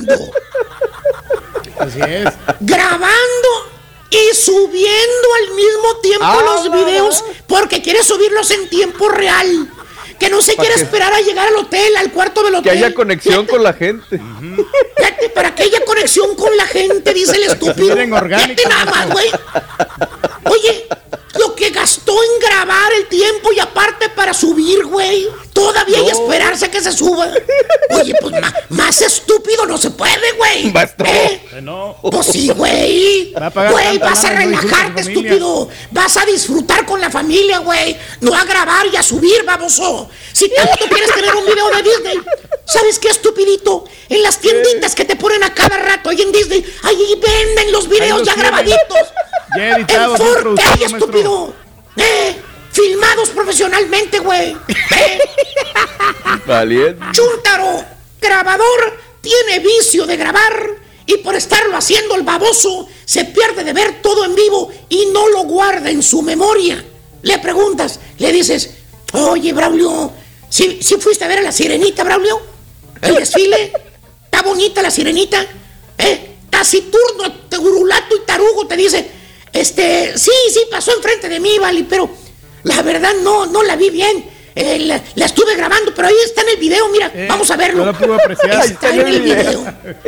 Así es. Grabando y subiendo al mismo tiempo los videos porque quiere subirlos en tiempo real. Que no se quiere esperar a llegar al hotel, al cuarto del hotel. Que haya conexión con la gente. Para que haya conexión con la gente, dice el estúpido. Fíjate nada más, güey. Oye, lo que gastó en grabar el tiempo y aparte para subir, güey. Todavía hay que esperarse a que se suba. Oye, pues más estúpido no se puede, güey. No. Pues sí, güey. Güey, vas a relajarte, estúpido. Vas a disfrutar con la familia, güey. No a grabar y a subir, baboso. Si tanto quieres tener un video de Disney, ¿sabes qué, estupidito? En las tienditas que te ponen a cada rato ahí en Disney, ahí venden los videos ya grabaditos. Ya editados, en 4K, estúpido. Filmados profesionalmente, güey. Valiente. Chuntaro, grabador, tiene vicio de grabar y por estarlo haciendo el baboso se pierde de ver todo en vivo y no lo guarda en su memoria. Le preguntas, le dices: oye, Braulio, ¿sí fuiste a ver a la Sirenita, Braulio? ¿El desfile? ¿Está bonita la Sirenita? Taciturno, Gurulato y Tarugo te dice: sí, pasó enfrente de mí, vale, pero la verdad no la vi bien. La estuve grabando, pero ahí está en el video, mira, vamos a verlo. No la pude apreciar. Está en el video.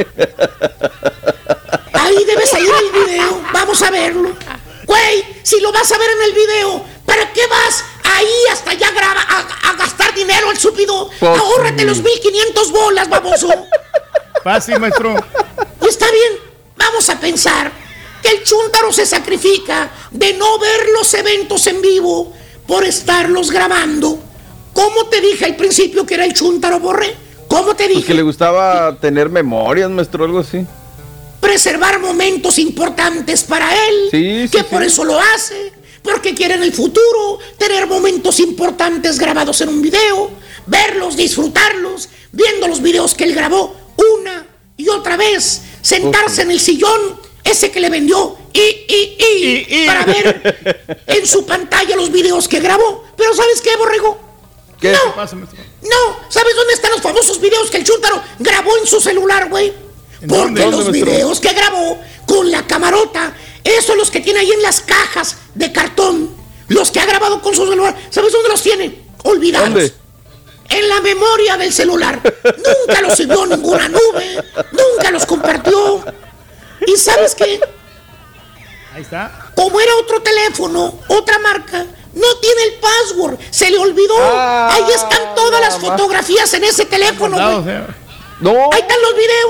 Ahí debe salir el video, vamos a verlo. Güey, si lo vas a ver en el video, ¿para qué vas ahí hasta allá a gastar dinero, el estúpido? Ahórrate los 1,500 bolas, baboso. Fácil, maestro. Y está bien, vamos a pensar que el Chuntaro se sacrifica de no ver los eventos en vivo por estarlos grabando. ¿Cómo te dije al principio que era el Chuntaro, Borre? ¿Cómo te dije? Pues que le gustaba tener memorias, maestro, algo así. Preservar momentos importantes para él, por eso lo hace, porque quiere en el futuro tener momentos importantes grabados en un video, verlos, disfrutarlos, viendo los videos que él grabó una y otra vez, sentarse en el sillón ese que le vendió para ver en su pantalla los videos que grabó. Pero ¿sabes qué, Borrego? ¿Qué? No, ¿sabes dónde están los famosos videos que el Chuntaro grabó en su celular, güey? Porque los videos que grabó con la camarota, esos los que tiene ahí en las cajas de cartón, los que ha grabado con su celular, ¿sabes dónde los tiene? Olvidados. ¿Dónde? En la memoria del celular. Nunca los subió a ninguna nube, nunca los compartió. ¿Y sabes qué? Ahí está. Como era otro teléfono, otra marca, no tiene el password, se le olvidó. Ahí están todas las fotografías en ese teléfono, güey. No. Ahí están los videos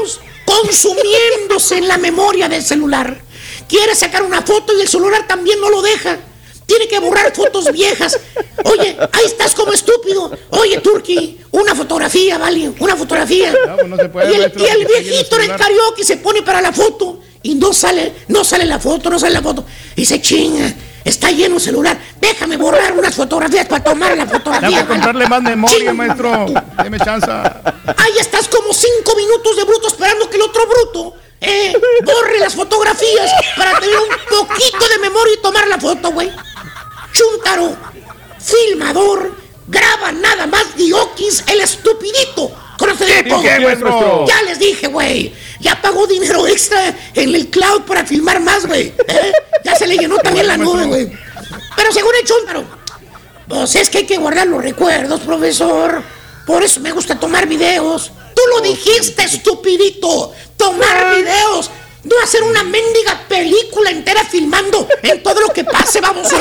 consumiéndose en la memoria del celular. Quiere sacar una foto y el celular también no lo deja. Tiene que borrar fotos viejas. Oye, ahí estás como estúpido. Oye, Turki, una fotografía, vale, una fotografía. No se puede, y el viejito en el karaoke se pone para la foto y no sale la foto. Y se chinga. Está lleno el celular. Déjame borrar unas fotografías para tomar la fotografía. Tengo que comprarle más memoria, maestro. Deme chance. Ahí estás como 5 minutos de bruto esperando que el otro bruto borre las fotografías para tener un poquito de memoria y tomar la foto, güey. Chuntaro, filmador, graba nada más Diokis, el estupidito. ¿Conoce todo? Ya les dije, güey. Ya pagó dinero extra en el cloud para filmar más, güey. Ya se le llenó también la nube, güey. Pero según el Chuntaro, pues es que hay que guardar los recuerdos, profesor. Por eso me gusta tomar videos. Tú lo dijiste, estupidito. Tomar videos. No hacer una mendiga película entera filmando en todo lo que pase, baboso.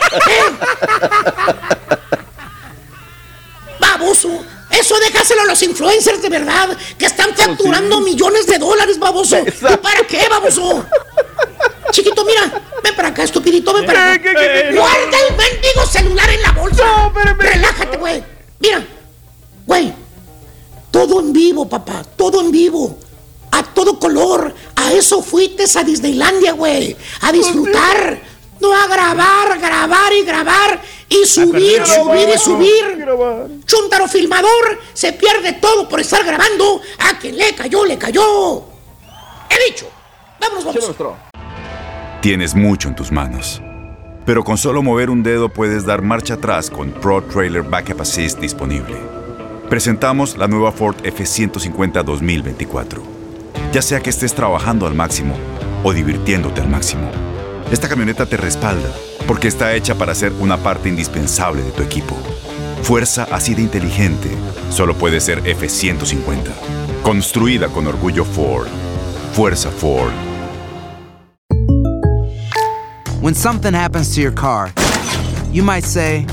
Baboso. Eso déjaselo a los influencers de verdad, que están facturando millones de dólares, baboso. ¿Y para qué, baboso? Chiquito, mira, ven para acá, estupidito, ven para acá. Guarda el mendigo celular en la bolsa. No, relájate, güey. Mira, güey, todo en vivo, papá, todo en vivo. A todo color. A eso fuiste a Disneylandia, güey. A disfrutar. No a grabar y subir. Chuntaro filmador se pierde todo por estar grabando. A quien le cayó. He dicho. Vamos. Tienes mucho en tus manos, pero con solo mover un dedo puedes dar marcha atrás con Pro Trailer Backup Assist disponible. Presentamos la nueva Ford F-150 2024. Ya sea que estés trabajando al máximo o divirtiéndote al máximo, esta camioneta te respalda porque está hecha para ser una parte indispensable de tu equipo. Fuerza así de inteligente solo puede ser F-150. Construida con orgullo Ford. Fuerza Ford. When something happens to your car, you might say,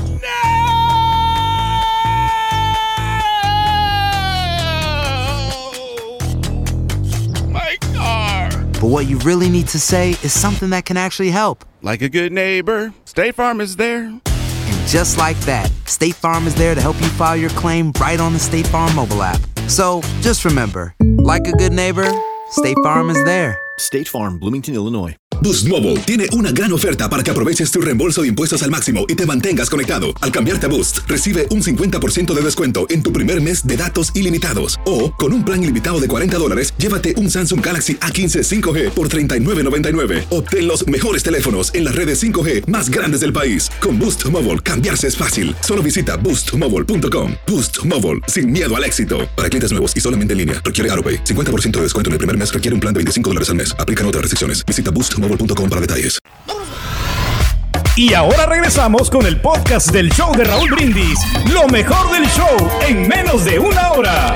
but what you really need to say is something that can actually help. Like a good neighbor, State Farm is there. And just like that, State Farm is there to help you file your claim right on the State Farm mobile app. So just remember, like a good neighbor, State Farm is there. State Farm, Bloomington, Illinois. Boost Mobile tiene una gran oferta para que aproveches tu reembolso de impuestos al máximo y te mantengas conectado. Al cambiarte a Boost, recibe un 50% de descuento en tu primer mes de datos ilimitados. O, con un plan ilimitado de $40, llévate un Samsung Galaxy A15 5G por $39.99. Obtén los mejores teléfonos en las redes 5G más grandes del país. Con Boost Mobile, cambiarse es fácil. Solo visita boostmobile.com. Boost Mobile, sin miedo al éxito. Para clientes nuevos y solamente en línea, requiere AutoPay. 50% de descuento en el primer mes requiere un plan de $25 al mes. Aplican otras restricciones. Visita boostmobile.com para detalles. Y ahora regresamos con el podcast del show de Raúl Brindis. Lo mejor del show en menos de una hora.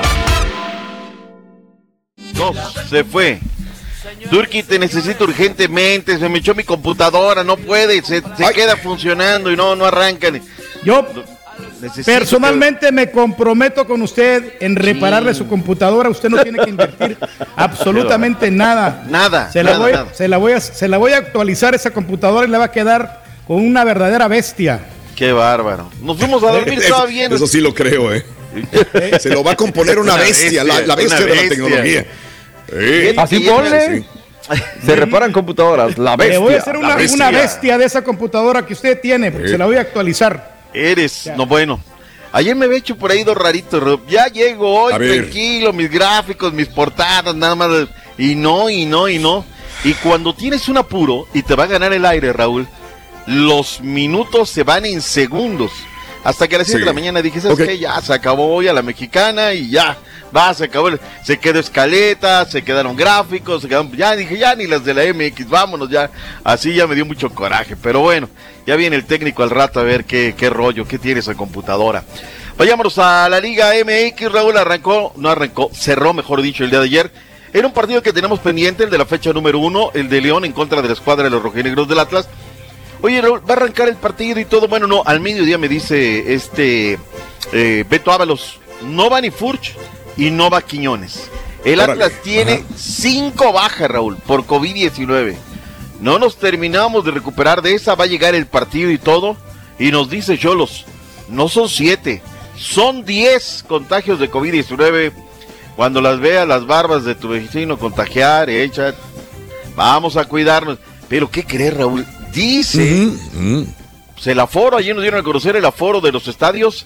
No, se fue. Turki, te necesito urgentemente. Se me echó mi computadora, no puede. Se queda funcionando y no arranca. Yo personalmente me comprometo con usted en repararle su computadora. Usted no tiene que invertir absolutamente nada. Nada. Se la voy a actualizar esa computadora y la va a quedar con una verdadera bestia. Qué bárbaro. Nos fuimos a dormir, estaba bien. Eso sí lo creo, Se lo va a componer una bestia, la bestia de la tecnología. Así ponle. Se reparan computadoras, la bestia. Le voy a hacer una bestia de esa computadora que usted tiene, porque se la voy a actualizar. No, bueno. Ayer me había hecho por ahí 2 raritos, Rob. Ya llego hoy, tranquilo, mis gráficos, mis portadas, nada más. Y no. Y cuando tienes un apuro y te va a ganar el aire, Raúl, los minutos se van en segundos. Hasta que a las 7 de la mañana dije, ¿sabes qué? Ya se acabó hoy a la mexicana y ya. Se acabó. Se quedó escaleta, se quedaron gráficos, ya dije, ya ni las de la MX, vámonos ya. Así ya me dio mucho coraje, pero bueno, ya viene el técnico al rato a ver qué rollo, qué tiene esa computadora. Vayámonos a la Liga MX, Raúl. Cerró, mejor dicho, el día de ayer. Era un partido que tenemos pendiente, el de la fecha número 1, el de León en contra de la escuadra de los rojinegros del Atlas. Oye, Raúl, va a arrancar el partido y todo. Bueno, no, al mediodía me dice Beto Ábalos, no va ni Furch y no va Quiñones. El Atlas tiene 5 bajas, Raúl, por COVID-19. No nos terminamos de recuperar de esa, va a llegar el partido y todo, y nos dice Xolos, no son 7, son 10 contagios de COVID-19. Cuando las veas las barbas de tu vecino contagiar, vamos a cuidarnos. Pero ¿qué crees, Raúl? Dice, el aforo, ayer nos dieron a conocer el aforo de los estadios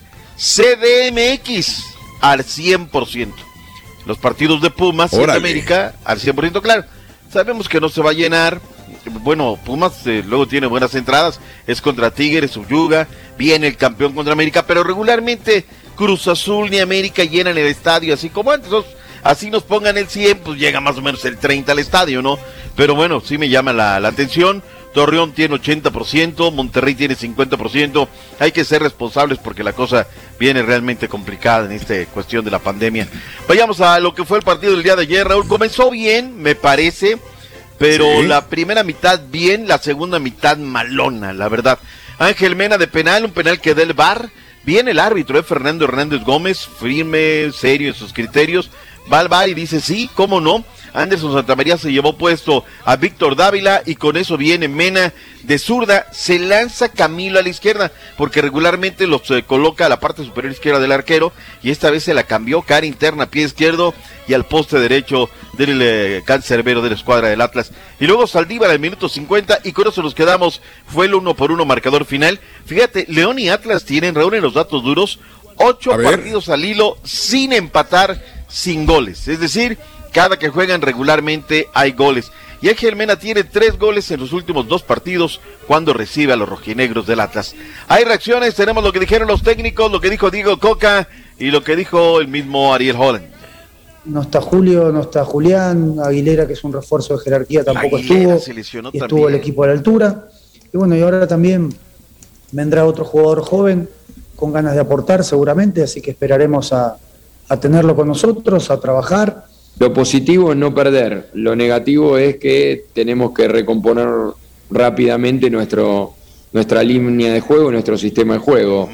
CDMX al 100%. Los partidos de Pumas, América, al 100%, claro. Sabemos que no se va a llenar. Bueno, Pumas luego tiene buenas entradas, es contra Tigres, Subyuga, viene el campeón contra América, pero regularmente Cruz Azul ni América llenan el estadio, así como antes. Así nos pongan el 100, pues llega más o menos el 30 al estadio, ¿no? Pero bueno, sí me llama la atención. Torreón tiene 80%, Monterrey tiene 50%. Hay que ser responsables porque la cosa viene realmente complicada en esta cuestión de la pandemia. Vayamos a lo que fue el partido del día de ayer, Raúl. Comenzó bien, me parece, pero la primera mitad bien, la segunda mitad malona, la verdad. Ángel Mena de penal, un penal que da el VAR. Viene el árbitro, Fernando Hernández Gómez, firme, serio en sus criterios. Va al VAR y dice, sí, cómo no. Anderson Santamaría se llevó puesto a Víctor Dávila y con eso viene Mena de zurda, se lanza Camilo a la izquierda, porque regularmente los coloca a la parte superior izquierda del arquero, y esta vez se la cambió, cara interna, pie izquierdo y al poste derecho del cancerbero de la escuadra del Atlas. Y luego Saldívar al minuto 50 y con eso nos quedamos, fue el 1-1 marcador final. Fíjate, León y Atlas tienen, reúnen los datos duros, 8 partidos al hilo sin empatar, sin goles, es decir, cada que juegan regularmente hay goles. Y Ángel Mena tiene 3 goles en los últimos 2 partidos cuando recibe a los rojinegros del Atlas. Hay reacciones, tenemos lo que dijeron los técnicos, lo que dijo Diego Coca y lo que dijo el mismo Ariel Holland. No está Julio, no está Julián, Aguilera, que es un refuerzo de jerarquía, tampoco estuvo. Y estuvo el equipo a la altura. Y bueno, y ahora también vendrá otro jugador joven con ganas de aportar seguramente, así que esperaremos a tenerlo con nosotros, a trabajar. Lo positivo es no perder, lo negativo es que tenemos que recomponer rápidamente nuestra línea de juego, nuestro sistema de juego.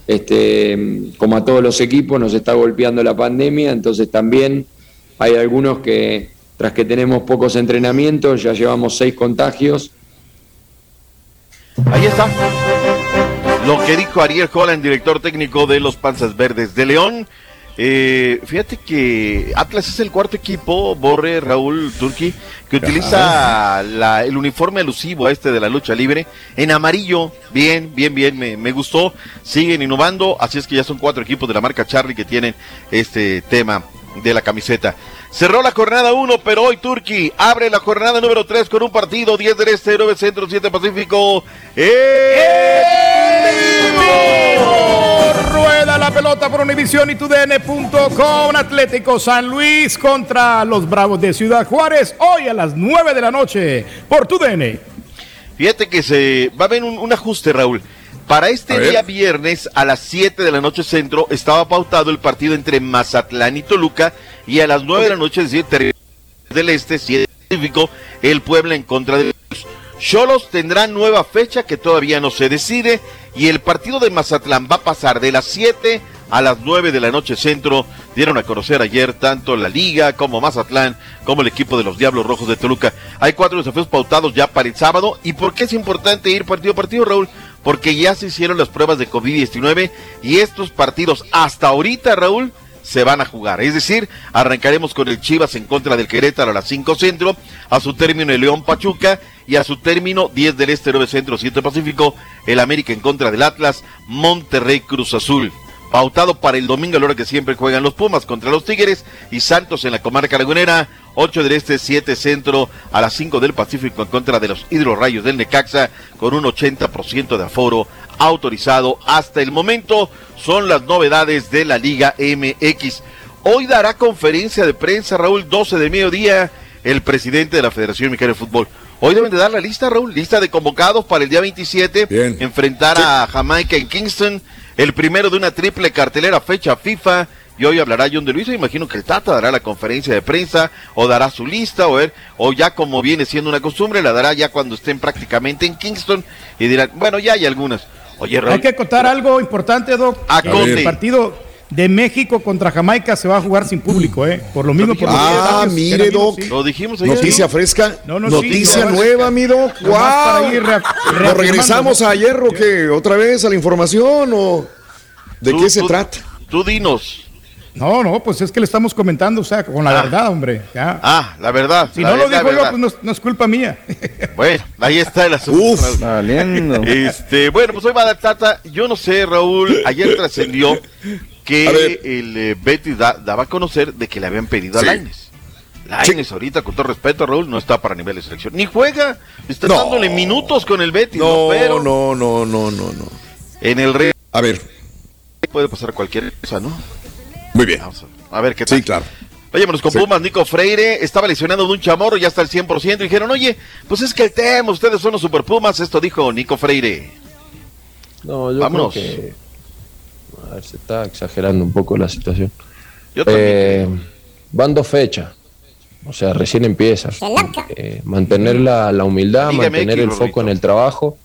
Como a todos los equipos nos está golpeando la pandemia, entonces también hay algunos que, tras que tenemos pocos entrenamientos, ya llevamos 6 contagios. Ahí está lo que dijo Ariel Holland, director técnico de los Panzas Verdes de León. Fíjate que Atlas es el cuarto equipo, Borre, Raúl, Turki, que utiliza el uniforme alusivo a de la lucha libre, en amarillo. Bien, me gustó, siguen innovando, así es que ya son 4 equipos de la marca Charlie que tienen este tema de la camiseta. Cerró la jornada 1, pero hoy Turki abre la jornada número 3 con un partido, 10 del Este, 9 Centro, 7 Pacífico. Rueda la pelota por Univision y TUDN.com. Atlético San Luis contra los Bravos de Ciudad Juárez, hoy a las 9 de la noche por TUDN. Fíjate que se va a haber un ajuste, Raúl. Para día viernes a las 7 de la noche centro estaba pautado el partido entre Mazatlán y Toluca, y a las 9 de la noche, es decir, del Este, 7 Pacífico, el Puebla en contra de los Xolos. Tendrá nueva fecha que todavía no se decide, y el partido de Mazatlán va a pasar de las 7 a las 9 de la noche centro. Dieron a conocer ayer tanto la Liga como Mazatlán como el equipo de los Diablos Rojos de Toluca. Hay 4 desafíos pautados ya para el sábado. ¿Y por qué es importante ir partido a partido, Raúl? Porque ya se hicieron las pruebas de COVID-19 y estos partidos hasta ahorita, Raúl, se van a jugar. Es decir, arrancaremos con el Chivas en contra del Querétaro a las 5 centro, a su término el León Pachuca, y a su término 10 del Este, 9 Centro, 7 Pacífico, el América en contra del Atlas, Monterrey Cruz Azul. Pautado para el domingo a la hora que siempre juegan los Pumas contra los Tigres, y Santos en la comarca lagunera, 8 del Este, 7 Centro, a las 5 del Pacífico en contra de los Hidrorrayos del Necaxa, con un 80% de aforo autorizado hasta el momento. Son las novedades de la Liga MX. Hoy dará conferencia de prensa, Raúl, 12 de mediodía, el presidente de la Federación Mexicana de Fútbol. Hoy deben de dar la lista, Raúl, lista de convocados para el día 27, enfrentar a Jamaica en Kingston, el primero de una triple cartelera fecha FIFA, y hoy hablará John de Luisa. Imagino que el Tata dará la conferencia de prensa, o dará su lista, o ya como viene siendo una costumbre, la dará ya cuando estén prácticamente en Kingston, y dirán, bueno, ya hay algunas. Oye, Raúl, hay que contar algo importante, Doc. El partido de México contra Jamaica se va a jugar sin público, por lo mismo. Mire, Doc. Lo dijimos ayer. Noticia fresca. Noticia sí, nueva, mi Doc. ¡Wow! ¿Nos regresamos a Hierro que otra vez a la información o de qué se trata? Tú dinos. No, pues es que le estamos comentando, o sea, con la verdad, hombre. Ya. La verdad. Si no lo dijo yo, pues no es culpa mía. Bueno, ahí está el asunto. Valiendo. Bueno, pues hoy va a dar Tata. Yo no sé, Raúl, ayer trascendió que el Betis daba a conocer de que le habían pedido a Lainez. Lainez ahorita, con todo respeto, Raúl, no está para nivel de selección. Ni juega, está dándole minutos con el Betis. No. En el Real. A ver. Puede pasar cualquier cosa, ¿no? Muy bien. Vamos a ver qué tal. Sí, claro. Vámonos con Pumas. Nico Freire estaba lesionado de un chamorro, ya está al 100%. Dijeron, oye, pues es que el tema, ustedes son los Super Pumas. Esto dijo Nico Freire. No, yo creo que... A ver, se está exagerando un poco la situación. Yo también. Van 2 fechas. O sea, recién empieza. Mantener la humildad, mantener el foco en el trabajo.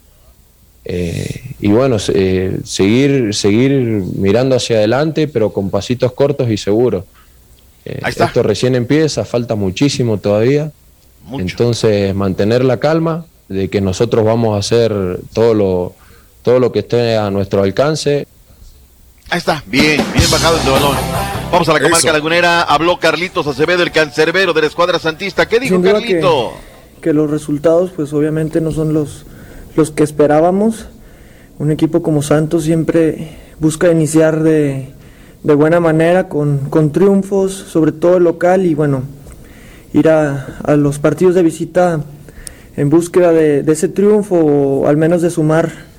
Y bueno, seguir mirando hacia adelante, pero con pasitos cortos y seguros. Esto recién empieza, falta muchísimo todavía. Entonces, mantener la calma de que nosotros vamos a hacer todo lo que esté a nuestro alcance. Ahí está, bien bajado el balón. Vamos a la comarca lagunera. Habló Carlitos Acevedo, el cancerbero de la escuadra santista. ¿Qué dijo Carlito? Que los resultados, pues obviamente no son los que esperábamos. Un equipo como Santos siempre busca iniciar de buena manera, con triunfos, sobre todo el local, y bueno, ir a los partidos de visita en búsqueda de ese triunfo, o al menos de sumar.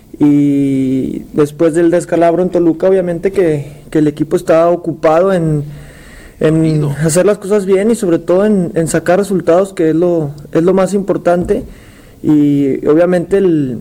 Y después del descalabro en Toluca, obviamente que el equipo está ocupado en hacer las cosas bien y sobre todo en sacar resultados, que es lo más importante. Y obviamente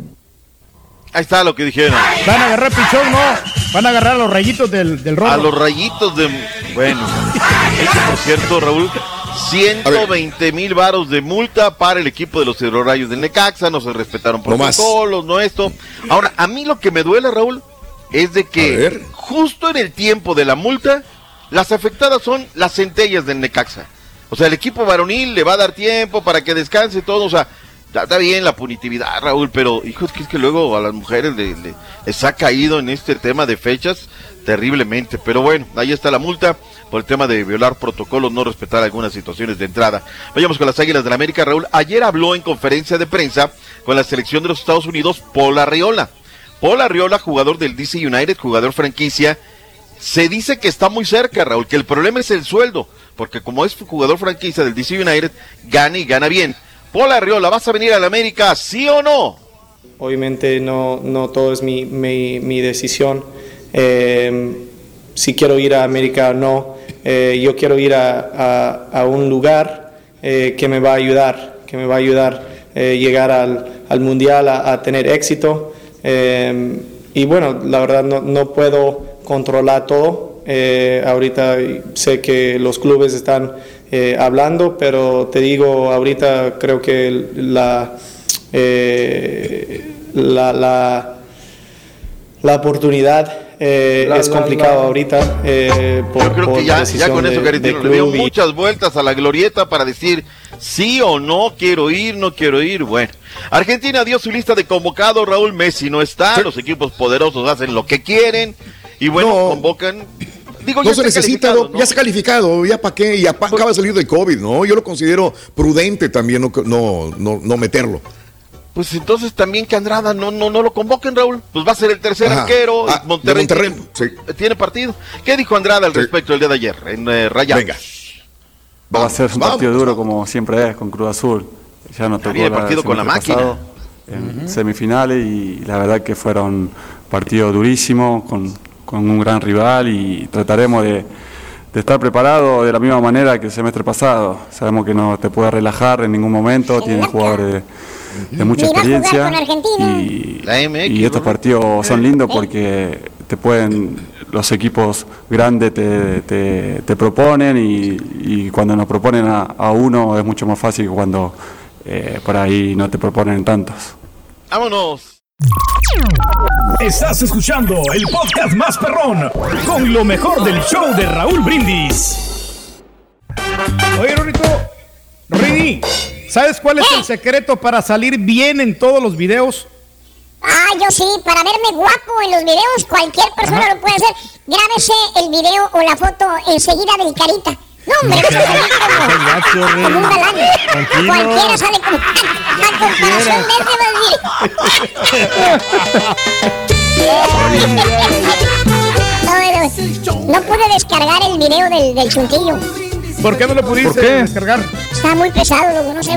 ahí está lo que dijeron. Van a agarrar pichón, no. Van a agarrar a los rayitos del robo. A los rayitos de... Bueno. Por cierto, Raúl, 120,000 varos de multa para el equipo de los Hidrorrayos del Necaxa. No se respetaron protocolos, no esto. Ahora, a mí lo que me duele, Raúl, es de que justo en el tiempo de la multa, las afectadas son las centellas del Necaxa. O sea, el equipo varonil le va a dar tiempo para que descanse todo, o sea... Está bien la punitividad, Raúl, pero hijo, es que luego a las mujeres les ha caído en este tema de fechas terriblemente. Pero bueno, ahí está la multa por el tema de violar protocolos, no respetar algunas situaciones de entrada. Vayamos con las Águilas del la América, Raúl. Ayer habló en conferencia de prensa con la selección de los Estados Unidos, Paul Arriola. Paul Arriola, jugador del DC United, jugador franquicia. Se dice que está muy cerca, Raúl, que el problema es el sueldo, porque como es jugador franquicia del DC United, gana y gana bien. Paul Arriola, ¿vas a venir a la América, sí o no? Obviamente no todo es mi decisión. Si quiero ir a América o no. Yo quiero ir a un lugar que me va a ayudar, llegar al Mundial, a tener éxito. Y bueno, la verdad no puedo controlar todo. Ahorita sé que los clubes están hablando, pero te digo, ahorita creo que la oportunidad es complicado ahorita. Yo creo que ya con eso, Caritino, le dio muchas vueltas a la glorieta para decir sí o no quiero ir. Bueno, Argentina dio su lista de convocados. Raúl, Messi no está, los equipos poderosos hacen lo que quieren y bueno, convocan. Digo, no se necesita, ¿no? Ya está calificado, ya para qué, y acaba de salir de COVID, ¿no? Yo lo considero prudente también no meterlo. Pues entonces también que Andrada no lo convoquen, Raúl. Pues va a ser el tercer arquero. Monterrey tiene partido. ¿Qué dijo Andrada al respecto el día de ayer en Rayados? Venga. Va a ser un partido duro como siempre es con Cruz Azul. Ya no tocó el partido con la máquina. Pasado, en semifinales, y la verdad que fueron partidos durísimos con un gran rival, y trataremos de estar preparados de la misma manera que el semestre pasado. Sabemos que no te puedes relajar en ningún momento, tienes jugadores de mucha experiencia y estos partidos son lindos porque los equipos grandes te proponen, y cuando nos proponen a uno es mucho más fácil que cuando por ahí no te proponen tantos. Vámonos. Estás escuchando el podcast más perrón con lo mejor del show de Raúl Brindis. Oye, Rini, ¿sabes cuál es el secreto para salir bien en todos los videos? Yo sí, para verme guapo en los videos, cualquier persona lo puede hacer. Grábese el video o la foto enseguida del Carita. No, hombre, no se como un galán. Tranquilo. Cualquiera sale como a comparación de este, no pude descargar el video del chuntillo. ¿Por qué no lo pudiste descargar? Está muy pesado, loco, no sé.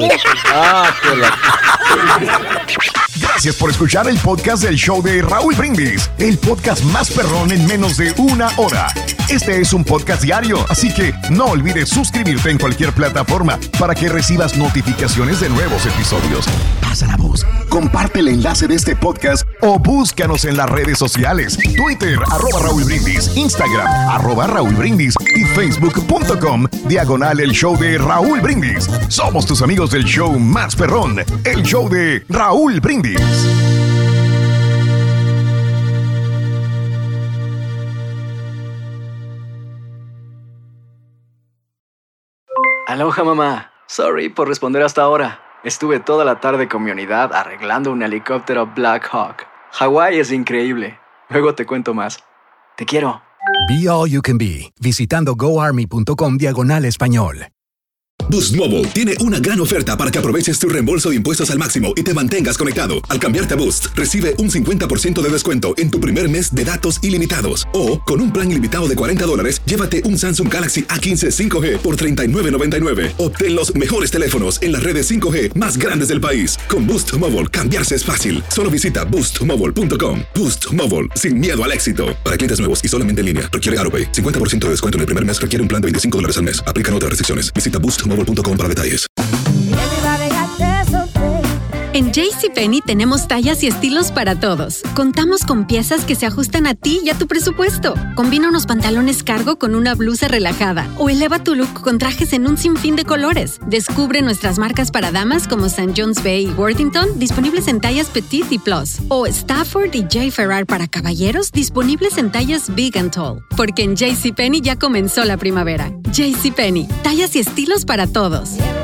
Gracias por escuchar el podcast del show de Raúl Brindis, el podcast más perrón en menos de una hora. Este es un podcast diario, así que no olvides suscribirte en cualquier plataforma para que recibas notificaciones de nuevos episodios. Pasa la voz, comparte el enlace de este podcast o búscanos en las redes sociales. Twitter, @Raúl Brindis, Instagram, @Raúl Brindis y Facebook.com/el show de Raúl Brindis. Somos tus amigos del show más perrón, el show de Raúl Brindis. Aloha, mamá. Sorry por responder hasta ahora. Estuve toda la tarde con mi unidad arreglando un helicóptero Black Hawk. Hawái es increíble. Luego te cuento más. Te quiero. Be All You Can Be, visitando goarmy.com/español. Boost Mobile tiene una gran oferta para que aproveches tu reembolso de impuestos al máximo y te mantengas conectado. Al cambiarte a Boost, recibe un 50% de descuento en tu primer mes de datos ilimitados. O, con un plan ilimitado de $40, llévate un Samsung Galaxy A15 5G por $39.99. Obtén los mejores teléfonos en las redes 5G más grandes del país. Con Boost Mobile, cambiarse es fácil. Solo visita boostmobile.com. Boost Mobile, sin miedo al éxito. Para clientes nuevos y solamente en línea, requiere AroPay. 50% de descuento en el primer mes requiere un plan de $25 al mes. Aplican otras restricciones. Visita boostmobile.com para detalles. En JCPenney tenemos tallas y estilos para todos. Contamos con piezas que se ajustan a ti y a tu presupuesto. Combina unos pantalones cargo con una blusa relajada o eleva tu look con trajes en un sinfín de colores. Descubre nuestras marcas para damas como St. John's Bay y Worthington, disponibles en tallas Petite y Plus. O Stafford y J. Ferrar para caballeros, disponibles en tallas Big and Tall. Porque en JCPenney ya comenzó la primavera. JCPenney, tallas y estilos para todos.